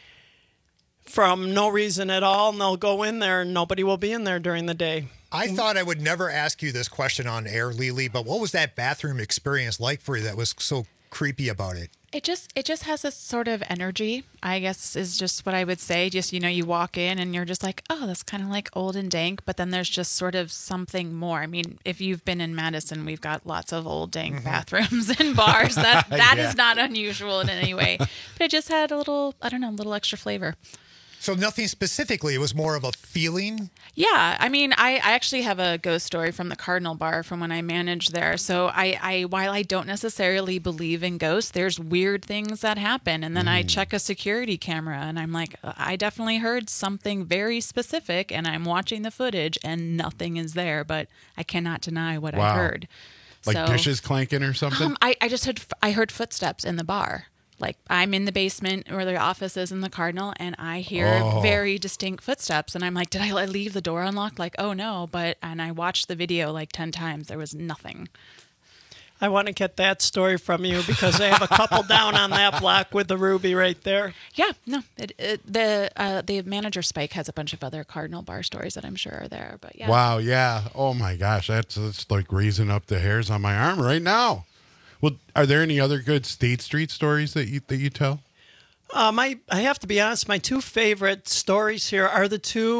[SPEAKER 18] from no reason at all, and they'll go in there, and nobody will be in there during the day.
[SPEAKER 10] I thought I would never ask you this question on air, Lily, but what was that bathroom experience like for you that was so creepy about it?
[SPEAKER 14] It just it just has this sort of energy, I guess, is just what I would say. Just, you know, you walk in and you're just like, oh, that's kind of like old and dank. But then there's just sort of something more. I mean, if you've been in Madison, we've got lots of old dank
[SPEAKER 10] Mm-hmm.
[SPEAKER 14] bathrooms and bars. That that
[SPEAKER 10] Yeah.
[SPEAKER 14] is not unusual in any way. But it just had a little, I don't know, a little extra flavor.
[SPEAKER 10] So nothing specifically. It was more of a feeling.
[SPEAKER 14] Yeah, I mean, I, I actually have a ghost story from the Cardinal Bar from when I managed there. So I, I while I don't necessarily believe in ghosts, there's weird things that happen. And then I check a security camera and I'm like, I definitely heard something very specific and I'm watching the footage and nothing is there, but I cannot deny what
[SPEAKER 13] Wow.
[SPEAKER 14] I heard.
[SPEAKER 13] Like
[SPEAKER 14] So-
[SPEAKER 13] dishes clanking or something?
[SPEAKER 14] Um, I, I just had I heard footsteps in the bar. Like I'm in the basement where the office is in the Cardinal, and I hear
[SPEAKER 13] Oh.
[SPEAKER 14] very distinct footsteps. And I'm like, did I le- leave the door unlocked? Like, oh no! But and I watched the video like ten times. There was nothing.
[SPEAKER 18] I want to get that story from you because I have a couple down on that block with the ruby right there.
[SPEAKER 14] Yeah, no. It, it, the uh, the manager Spike has a bunch of other Cardinal Bar stories that I'm sure are there. But yeah.
[SPEAKER 13] Wow. Yeah. Oh my gosh. That's, that's like raising up the hairs on my arm right now. Well, are there any other good State Street stories that you that you tell?
[SPEAKER 18] Uh, my, I have to be honest, my two favorite stories here are the two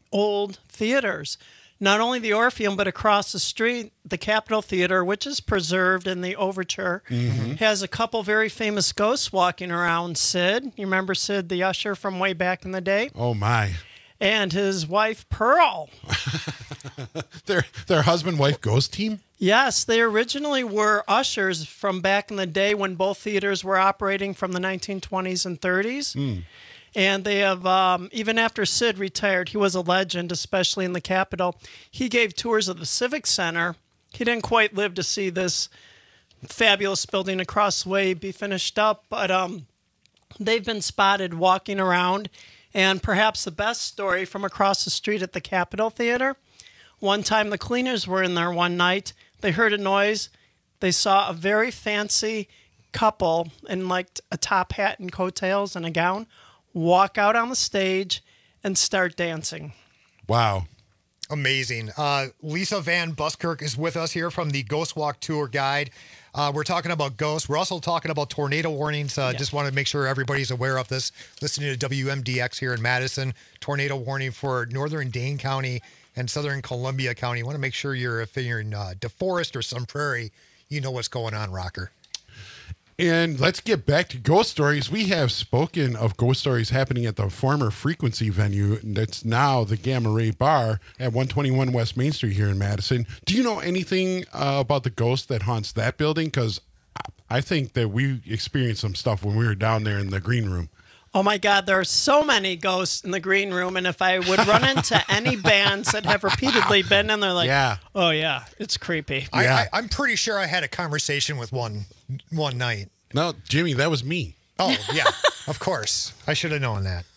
[SPEAKER 18] old theaters. Not only the Orpheum, but across the street, the Capitol Theater, which is preserved in the Overture,
[SPEAKER 13] Mm-hmm.
[SPEAKER 18] has a couple very famous ghosts walking around. Sid, you remember Sid the usher from way back in the day?
[SPEAKER 13] Oh, my.
[SPEAKER 18] And his wife, Pearl.
[SPEAKER 13] their their husband-wife ghost team?
[SPEAKER 18] Yes, they originally were ushers from back in the day when both theaters were operating from the nineteen twenties and thirties.
[SPEAKER 13] Mm.
[SPEAKER 18] And they have, um, even after Sid retired, he was a legend, especially in the Capitol. He gave tours of the Civic Center. He didn't quite live to see this fabulous building across the way be finished up, but um, they've been spotted walking around. And perhaps the best story from across the street at the Capitol Theater, one time the cleaners were in there one night. They heard a noise. They saw a very fancy couple in like a top hat and coattails and a gown walk out on the stage and start dancing.
[SPEAKER 13] Wow.
[SPEAKER 10] Amazing. Uh, Lisa Van Buskirk is with us here from the Ghost Walk Tour Guide. Uh, we're talking about ghosts. We're also talking about tornado warnings. Uh,
[SPEAKER 18] Yeah.
[SPEAKER 10] Just want to make sure everybody's aware of this. Listening to W M D X here in Madison, tornado warning for northern Dane County and southern Columbia County. You want to make sure you're, if you're in uh, DeForest or some prairie, you know what's going on, Rocker.
[SPEAKER 13] And let's get back to ghost stories. We have spoken of ghost stories happening at the former Frequency venue that's now the Gamma Ray Bar at one twenty-one West Main Street here in Madison. Do you know anything uh, about the ghost that haunts that building? Because I think that we experienced some stuff when we were down there in the green room.
[SPEAKER 18] Oh my God, there are so many ghosts in the green room. And if I would run into any bands that have repeatedly been in there, like,
[SPEAKER 10] Yeah.
[SPEAKER 18] oh yeah, it's creepy.
[SPEAKER 10] I, I, I'm pretty sure I had a conversation with one one night.
[SPEAKER 13] No, Jimmy, that was me.
[SPEAKER 10] Oh, yeah, of course. I should have known that.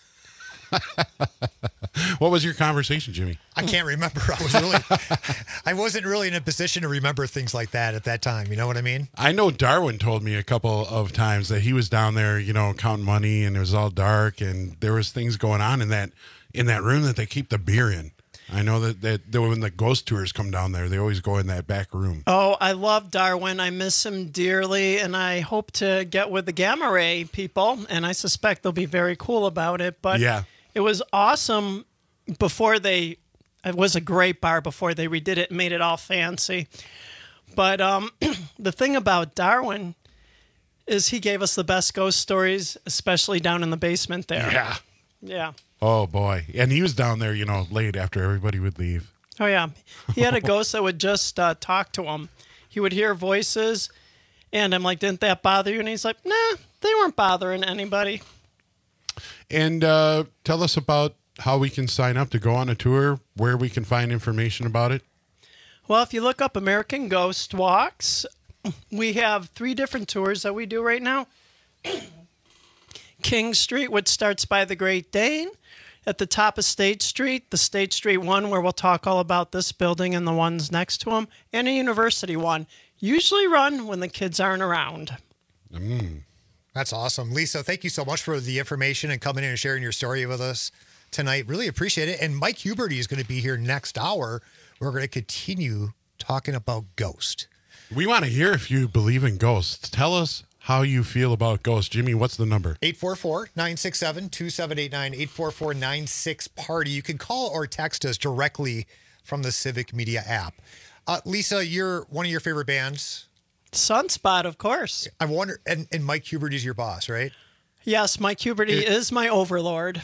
[SPEAKER 13] What was your conversation, Jimmy?
[SPEAKER 10] I can't remember. I was really, I wasn't really in a position to remember things like that at that time. You know what I mean?
[SPEAKER 13] I know Darwin told me a couple of times that he was down there, you know, counting money, and it was all dark, and there was things going on in that in that room that they keep the beer in. I know that, that, that when the ghost tours come down there, they always go in that back room.
[SPEAKER 18] Oh, I love Darwin. I miss him dearly, and I hope to get with the Gamma Ray people, and I suspect they'll be very cool about it. But
[SPEAKER 13] Yeah.
[SPEAKER 18] it was awesome before they, it was a great bar before they redid it and made it all fancy. But um, the thing about Darwin is he gave us the best ghost stories, especially down in the basement there.
[SPEAKER 13] Yeah.
[SPEAKER 18] Yeah.
[SPEAKER 13] Oh, boy. And he was down there, you know, late after everybody would leave.
[SPEAKER 18] Oh, yeah. He had a ghost that would just uh, talk to him. He would hear voices, and I'm like, didn't that bother you? And he's like, nah, they weren't bothering anybody.
[SPEAKER 13] And uh, tell us about how we can sign up to go on a tour, where we can find information about it.
[SPEAKER 18] Well, if you look up American Ghost Walks, we have three different tours that we do right now. King Street, which starts by the Great Dane. At the top of State Street, the State Street one, where we'll talk all about this building and the ones next to them, and a university one, usually run when the kids aren't around.
[SPEAKER 10] Mm. That's awesome. Lisa, thank you so much for the information and coming in and sharing your story with us tonight. Really appreciate it. And Mike Huberty is going to be here next hour. We're going to continue talking about Ghost.
[SPEAKER 13] We want to hear if you believe in ghosts. Tell us how you feel about ghosts. Jimmy, what's the number?
[SPEAKER 10] eight four four, nine six seven, two seven eight nine, eight four four, nine six, party. You can call or text us directly from the Civic Media app. Uh, Lisa, you're one of your favorite bands.
[SPEAKER 18] Sunspot, of course.
[SPEAKER 10] I wonder, and, and Mike Huberty's your boss, right?
[SPEAKER 18] Yes, Mike Huberty is my overlord.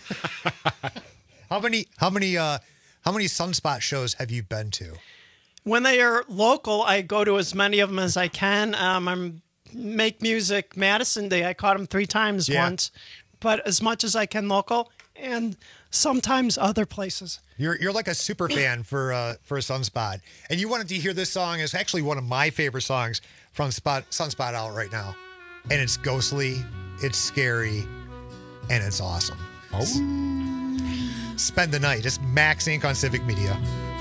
[SPEAKER 10] How many, how many, uh, how many Sunspot shows have you been to?
[SPEAKER 18] When they are local, I go to as many of them as I can. Um, I'm Make Music Madison Day. I caught them three times
[SPEAKER 10] Yeah.
[SPEAKER 18] once, but as much as I can local and sometimes other places.
[SPEAKER 10] You're you're like a super fan for uh, for Sunspot, and you wanted to hear this song. It's actually one of my favorite songs from Spot Sunspot out right now, and it's ghostly, it's scary, and it's awesome.
[SPEAKER 13] Oh.
[SPEAKER 10] Spend the Night. It's Max Incorporated on Civic Media.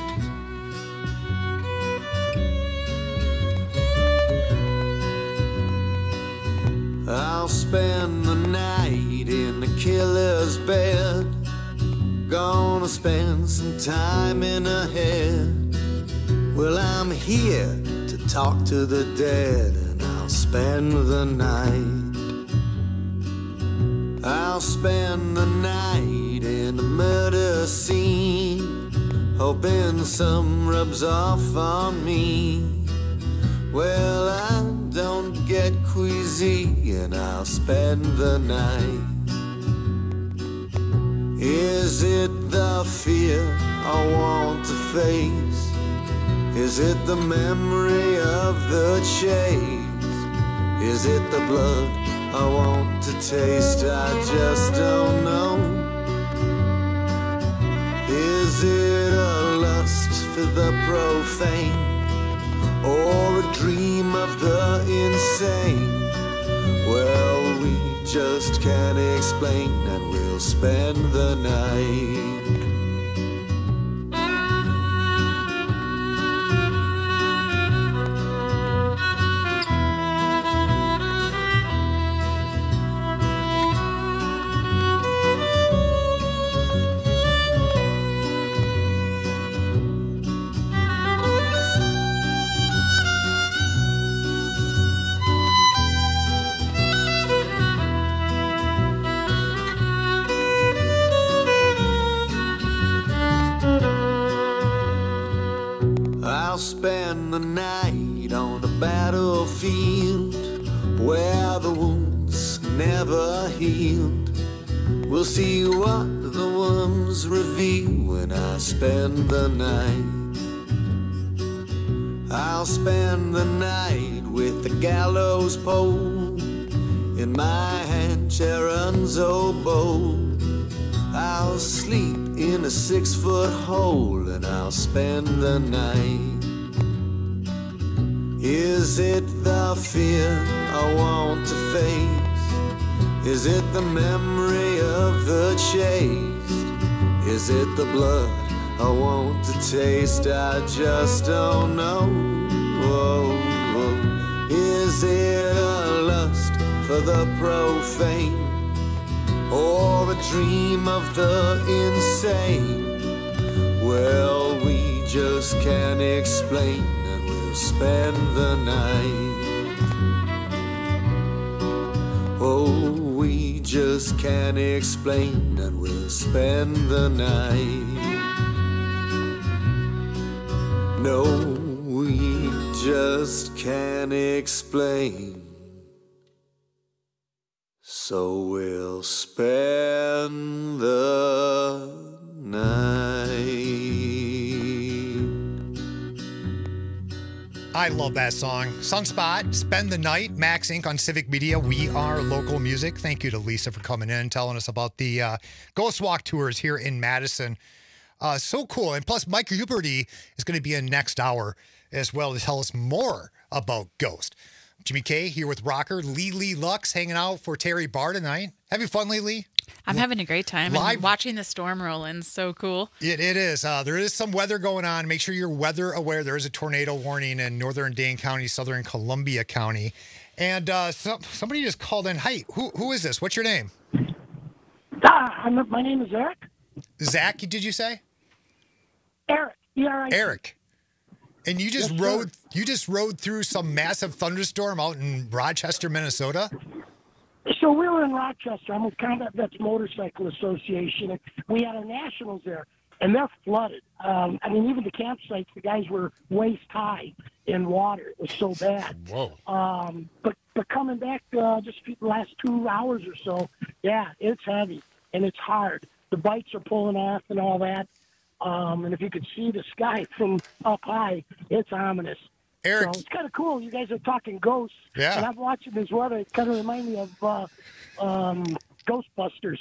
[SPEAKER 19] I'll spend the night in the killer's bed. Gonna spend some time in a head. Well, I'm here to talk to the dead, and I'll spend the night. I'll spend the night in a murder scene, hoping some rubs off on me. Well, I don't get queasy and I'll spend the night. Is it the fear I want to face? Is it the memory of the chase? Is it the blood I want to taste? I just don't know. Is it a lust for the profane, or a dream of the insane? Well, we just can't explain, and we'll spend the night. I'll spend the night on a battlefield where the wounds never healed. We'll see what the wounds reveal when I spend the night. I'll spend the night with the gallows pole in my hand, Sharon's oboe. I'll sleep in a six-foot hole and I'll spend the night. Is it the fear I want to face? Is it the memory of the chase? Is it the blood I want to taste? I just don't know. Whoa, whoa. Is it a lust for the profane, or a dream of the insane? Well, we just can't explain, and we'll spend the night. Oh, we just can't explain, and we'll spend the night. No, we just can't explain, so we'll spend the night.
[SPEAKER 10] I love that song. Sunspot, Spend the Night, Max Incorporated on Civic Media. We are local music. Thank you to Lisa for coming in and telling us about the uh, Ghost Walk tours here in Madison. Uh, so cool. And plus, Mike Huberty is going to be in next hour as well to tell us more about Ghost. Jimmy K here with rocker Lee Lee Lux hanging out for Terry Barr tonight. Having fun, Lee Lee?
[SPEAKER 14] I'm having a great time.
[SPEAKER 10] Live.
[SPEAKER 14] And watching the storm roll in, so cool.
[SPEAKER 10] It, it is. Uh, there is some weather going on. Make sure you're weather aware. There is a tornado warning in northern Dane County, southern Columbia County. And uh, so, somebody just called in. Hi, who who is this? What's your name?
[SPEAKER 20] Uh, I'm, my name is Eric.
[SPEAKER 10] Zach, did you say?
[SPEAKER 20] Eric. E R I C.
[SPEAKER 10] Eric. And you just
[SPEAKER 20] Yes,
[SPEAKER 10] rode
[SPEAKER 20] sir.
[SPEAKER 10] you just rode through some massive thunderstorm out in Rochester, Minnesota?
[SPEAKER 20] So we were in Rochester. I'm with Combat Vets Motorcycle Association, and we had our nationals there, and they're flooded. Um, I mean, even the campsites, the guys were waist high in water. It was so bad.
[SPEAKER 10] Whoa.
[SPEAKER 20] Um, but but coming back uh, just the last two hours or so, yeah, it's heavy and it's hard. The bikes are pulling off and all that. Um, and if you could see the sky from up high, it's ominous.
[SPEAKER 10] Eric.
[SPEAKER 20] So it's kind of cool. You guys are talking ghosts.
[SPEAKER 10] Yeah.
[SPEAKER 20] And I'm watching this weather. It kind of reminds me of uh, um, Ghostbusters.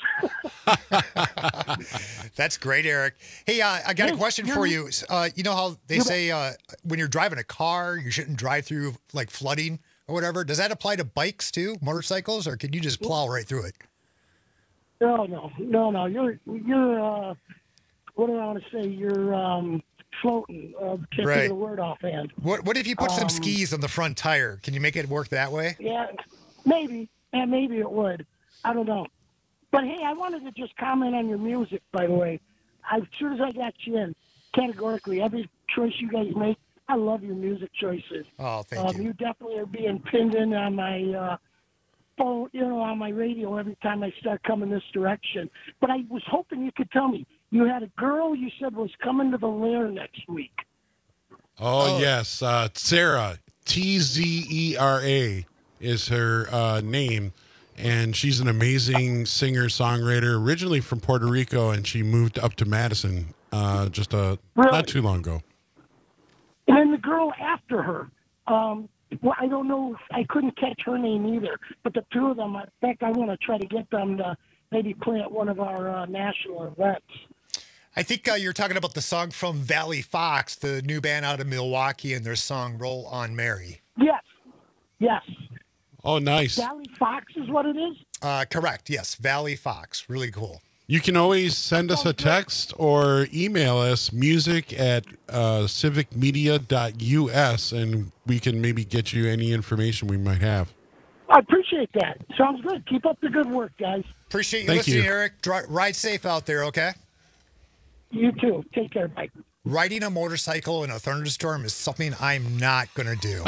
[SPEAKER 10] That's great, Eric. Hey, uh, I got a
[SPEAKER 20] Yes,
[SPEAKER 10] question
[SPEAKER 20] you're-
[SPEAKER 10] for you. Uh, you know how they
[SPEAKER 20] You're-
[SPEAKER 10] say uh, when you're driving a car, you shouldn't drive through like flooding or whatever. Does that apply to bikes too, motorcycles, or can you just plow right through it?
[SPEAKER 20] No, no, no, no. You're, you're. Uh, what do I want to say? You're um, floating. Uh, can't
[SPEAKER 10] Right.
[SPEAKER 20] think of the word offhand.
[SPEAKER 10] What What if you put some
[SPEAKER 20] Um,
[SPEAKER 10] skis on the front tire? Can you make it work that way?
[SPEAKER 20] Yeah, maybe. Yeah, maybe it would. I don't know. But hey, I wanted to just comment on your music, by the way. As soon as I got you in, categorically, every choice you guys make, I love your music choices.
[SPEAKER 10] Oh, thank
[SPEAKER 20] um, you. You definitely are being pinned in on my uh, phone, you know, on my radio every time I start coming this direction. But I was hoping you could tell me, you had a girl you said was coming to the Lair next week.
[SPEAKER 13] Oh, yes. Uh, Sarah, T Z E R A is her uh, name. And she's an amazing singer-songwriter, originally from Puerto Rico, and she moved up to Madison uh, just uh,
[SPEAKER 20] Really?
[SPEAKER 13] not too long ago.
[SPEAKER 20] And then the girl after her, um, well, I don't know, I couldn't catch her name either, but the two of them, in fact, I want to try to get them to maybe play at one of our uh, national events.
[SPEAKER 10] I think uh, you're talking about the song from Valley Fox, the new band out of Milwaukee, and their song Roll on Mary.
[SPEAKER 20] Yes, yes.
[SPEAKER 13] Oh, nice.
[SPEAKER 20] Valley Fox is what it is?
[SPEAKER 10] Uh, correct, yes, Valley Fox. Really cool.
[SPEAKER 13] You can always send us a text or email us music at uh, civic media dot U S, and we can maybe get you any information we might have.
[SPEAKER 20] I appreciate that. Sounds good. Keep up the good work, guys.
[SPEAKER 10] Appreciate you
[SPEAKER 13] Thank
[SPEAKER 10] listening,
[SPEAKER 13] you.
[SPEAKER 10] Eric. Dri- ride safe out there, okay?
[SPEAKER 20] You too. Take care. Bye.
[SPEAKER 10] Riding a motorcycle in a thunderstorm is something I'm not going to do.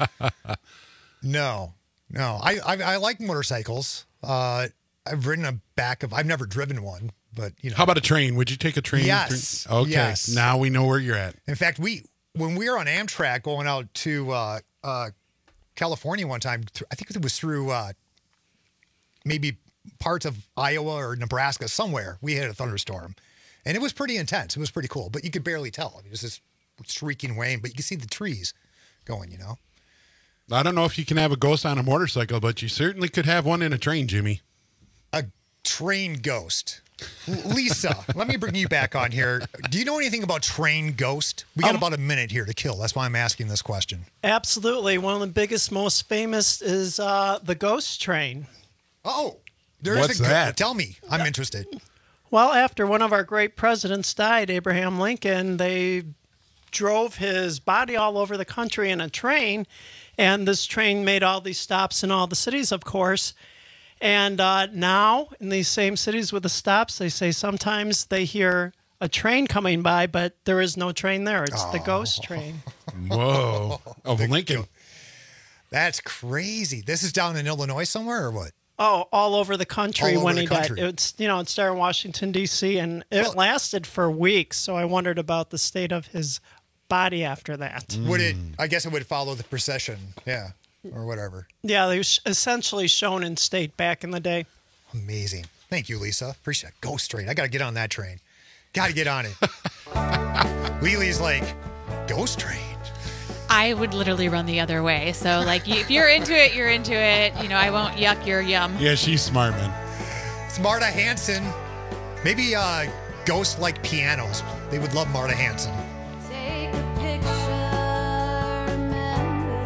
[SPEAKER 10] No, no. I, I I like motorcycles. Uh, I've ridden a back of, I've never driven one, but you know.
[SPEAKER 13] How about a train? Would you take a train?
[SPEAKER 10] Yes.
[SPEAKER 13] Okay.
[SPEAKER 10] Yes.
[SPEAKER 13] Now we know where you're at.
[SPEAKER 10] In fact, we when we were on Amtrak going out to uh, uh, California one time, th- I think it was through uh, maybe parts of Iowa or Nebraska, somewhere, we had a thunderstorm. And it was pretty intense. It was pretty cool, but you could barely tell. I mean, it was this shrieking rain, but you could see the trees going, you know.
[SPEAKER 13] I don't know if you can have a ghost on a motorcycle, but you certainly could have one in a train, Jimmy.
[SPEAKER 10] A train ghost. L- Lisa, let me bring you back on here. Do you know anything about train ghost? We got
[SPEAKER 18] Um,
[SPEAKER 10] about a minute here to kill. That's why I'm asking this question.
[SPEAKER 18] Absolutely. One of the biggest, most famous is uh, the ghost train.
[SPEAKER 10] Oh, there's
[SPEAKER 13] What's
[SPEAKER 10] a go-
[SPEAKER 13] that?
[SPEAKER 10] Tell me. I'm interested.
[SPEAKER 18] Well, after one of our great presidents died, Abraham Lincoln, they drove his body all over the country in a train. And this train made all these stops in all the cities, of course. And uh, now, in these same cities with the stops, they say sometimes they hear a train coming by, but there is no train there. It's the ghost train.
[SPEAKER 13] Whoa. Of Lincoln.
[SPEAKER 10] That's crazy. This is down in Illinois somewhere or what?
[SPEAKER 18] Oh, all over the country
[SPEAKER 10] All over
[SPEAKER 18] when
[SPEAKER 10] the
[SPEAKER 18] he
[SPEAKER 10] country.
[SPEAKER 18] died. It's, you know, it started in Washington, D C, and it
[SPEAKER 10] Well-
[SPEAKER 18] lasted for weeks. So I wondered about the state of his body after that.
[SPEAKER 10] Would it, I guess it would follow the procession. Yeah. Or whatever.
[SPEAKER 18] Yeah, they were sh- essentially shown in state back in the day.
[SPEAKER 10] Amazing. Thank you, Lisa. Appreciate it. Ghost train. I got to get on that train. Got to get on it. Lily's like, ghost train.
[SPEAKER 14] I would literally run the other way. So, like, you- if you're into it, you're into it. You know, I won't yuck your yum.
[SPEAKER 13] Yeah, she's smart, man.
[SPEAKER 10] It's Marta Hanson. Maybe uh, ghosts like pianos. They would love Marta Hanson.
[SPEAKER 12] Take a picture, remember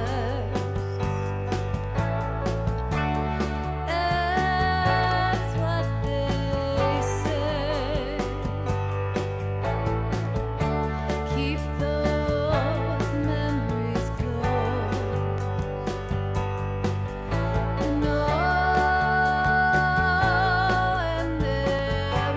[SPEAKER 12] that's what they say. Keep those memories close. No, and they're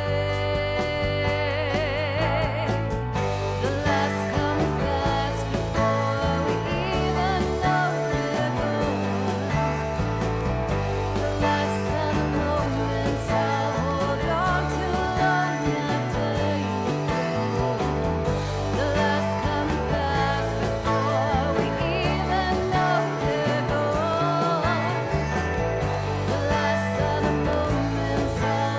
[SPEAKER 12] made. The last come fast before we even know they're gone. The last time moments I'll hold on to long after you go. The last come fast before we even know they're gone. The last time moments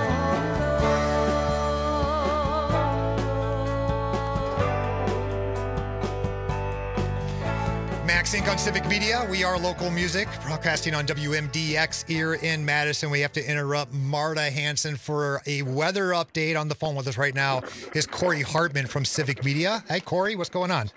[SPEAKER 10] Max Inc. on Civic Media. We are local music, broadcasting on W M D X here in Madison. We have to interrupt Marta Hanson for a weather update. On the phone with us right now is Corey Hartman from Civic Media. Hey, Corey, what's going on?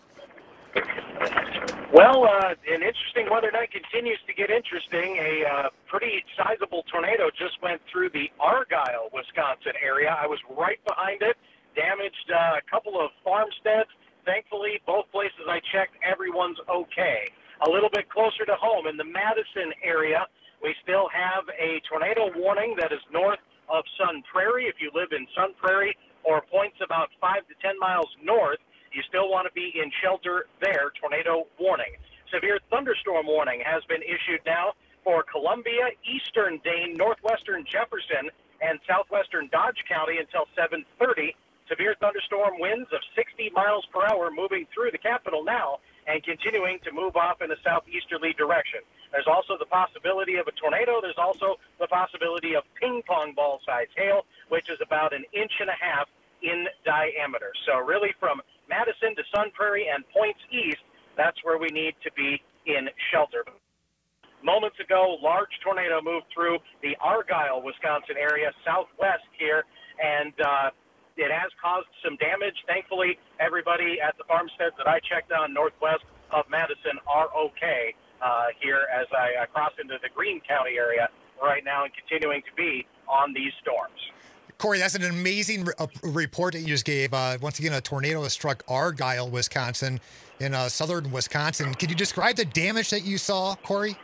[SPEAKER 11] Well, uh, an interesting weather night continues to get interesting. A uh, pretty sizable tornado just went through the Argyle, Wisconsin area. I was right behind it, damaged uh, a couple of farmsteads. Thankfully, both places I checked, everyone's okay. A little bit closer to home in the Madison area, we still have a tornado warning that is north of Sun Prairie. If you live in Sun Prairie or points about five to ten miles north, you still want to be in shelter there. Tornado warning. Severe thunderstorm warning has been issued now for Columbia, eastern Dane, northwestern Jefferson, and southwestern Dodge County until seven thirty. Severe thunderstorm winds of sixty miles per hour moving through the capital now and continuing to move off in a southeasterly direction. There's also the possibility of a tornado. There's also the possibility of ping pong ball size hail, which is about an inch and a half in diameter. So really from Madison to Sun Prairie and points east, that's where we need to be in shelter. Moments ago, large tornado moved through the Argyle, Wisconsin area, southwest here, and uh, it has caused some damage. Thankfully, everybody at the farmsteads that I checked on northwest of Madison are okay uh, here as I uh, cross into the Greene County area right now and continuing to be on these storms.
[SPEAKER 10] Corey, that's an amazing re- uh, report that you just gave. Uh, once again, a tornado has struck Argyle, Wisconsin, in uh, southern Wisconsin. Can you describe the damage that you saw, Corey?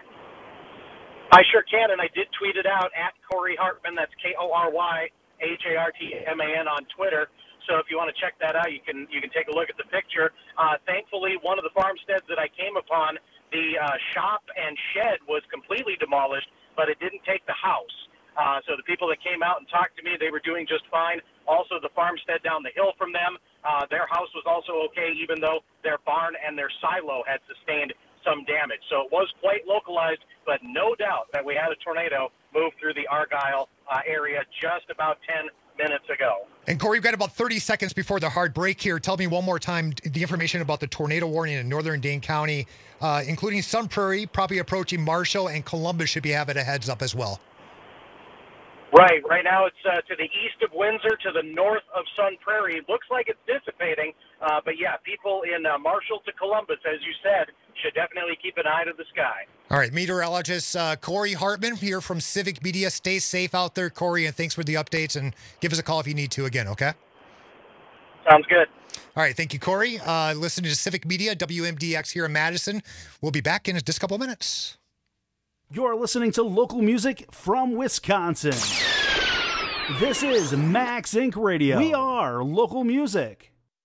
[SPEAKER 11] I sure can, and I did tweet it out at Corey Hartman. That's K O R Y H A R T M A N on Twitter. So if you want to check that out, you can you can take a look at the picture. Uh, thankfully, one of the farmsteads that I came upon, the uh, shop and shed was completely demolished, but it didn't take the house. Uh, so the people that came out and talked to me, they were doing just fine. Also, the farmstead down the hill from them, uh, their house was also okay, even though their barn and their silo had sustained some damage. So it was quite localized, but no doubt that we had a tornado move through the Argyle uh, area just about ten minutes ago.
[SPEAKER 10] And Corey, we've got about thirty seconds before the hard break here. Tell me one more time the information about the tornado warning in northern Dane County, uh, including Sun Prairie, probably approaching Marshall, and Columbus should be having a heads up as well.
[SPEAKER 11] Right. Right now it's uh, to the east of Windsor, to the north of Sun Prairie. Looks like it's dissipating, uh, but yeah, people in uh, Marshall to Columbus, as you said, should definitely keep an eye to the sky.
[SPEAKER 10] All right, meteorologist uh, Corey Hartman here from Civic Media. Stay safe out there, Corey, and thanks for the updates, and give us a call if you need to again, okay?
[SPEAKER 11] Sounds good.
[SPEAKER 10] All right, thank you, Corey. Uh, listening to Civic Media, W M D X here in Madison. We'll be back in just a couple of minutes.
[SPEAKER 15] You're listening to local music from Wisconsin. This is Max Incorporated. Radio. We are local music.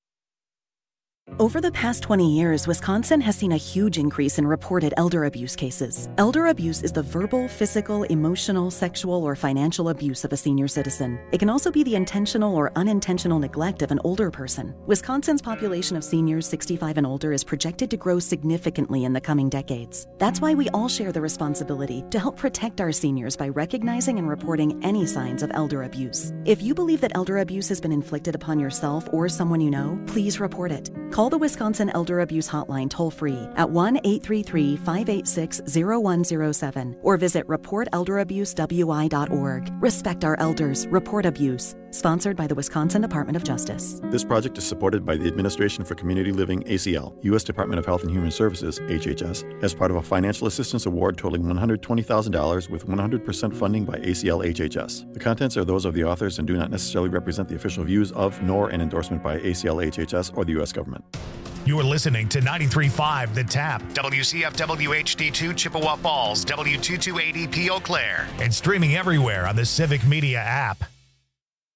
[SPEAKER 21] Over the past twenty years, Wisconsin has seen a huge increase in reported elder abuse cases. Elder abuse is the verbal, physical, emotional, sexual, or financial abuse of a senior citizen. It can also be the intentional or unintentional neglect of an older person. Wisconsin's population of seniors sixty-five and older is projected to grow significantly in the coming decades. That's why we all share the responsibility to help protect our seniors by recognizing and reporting any signs of elder abuse. If you believe that elder abuse has been inflicted upon yourself or someone you know, please report it. Call the Wisconsin Elder Abuse Hotline toll-free at one eight three three, five eight six, zero one zero seven or visit report elder abuse w i dot org. Respect our elders. Report abuse. Sponsored by the Wisconsin Department of Justice.
[SPEAKER 22] This project is supported by the Administration for Community Living, A C L, U S Department of Health and Human Services, H H S, as part of a financial assistance award totaling one hundred twenty thousand dollars with one hundred percent funding by A C L H H S. The contents are those of the authors and do not necessarily represent the official views of, nor an endorsement by A C L H H S or the U S government.
[SPEAKER 2] You are listening to ninety-three point five The Tap,
[SPEAKER 1] W C F W H D two Chippewa Falls, W two two eight zero P Eau Claire,
[SPEAKER 2] and streaming everywhere on the Civic Media app.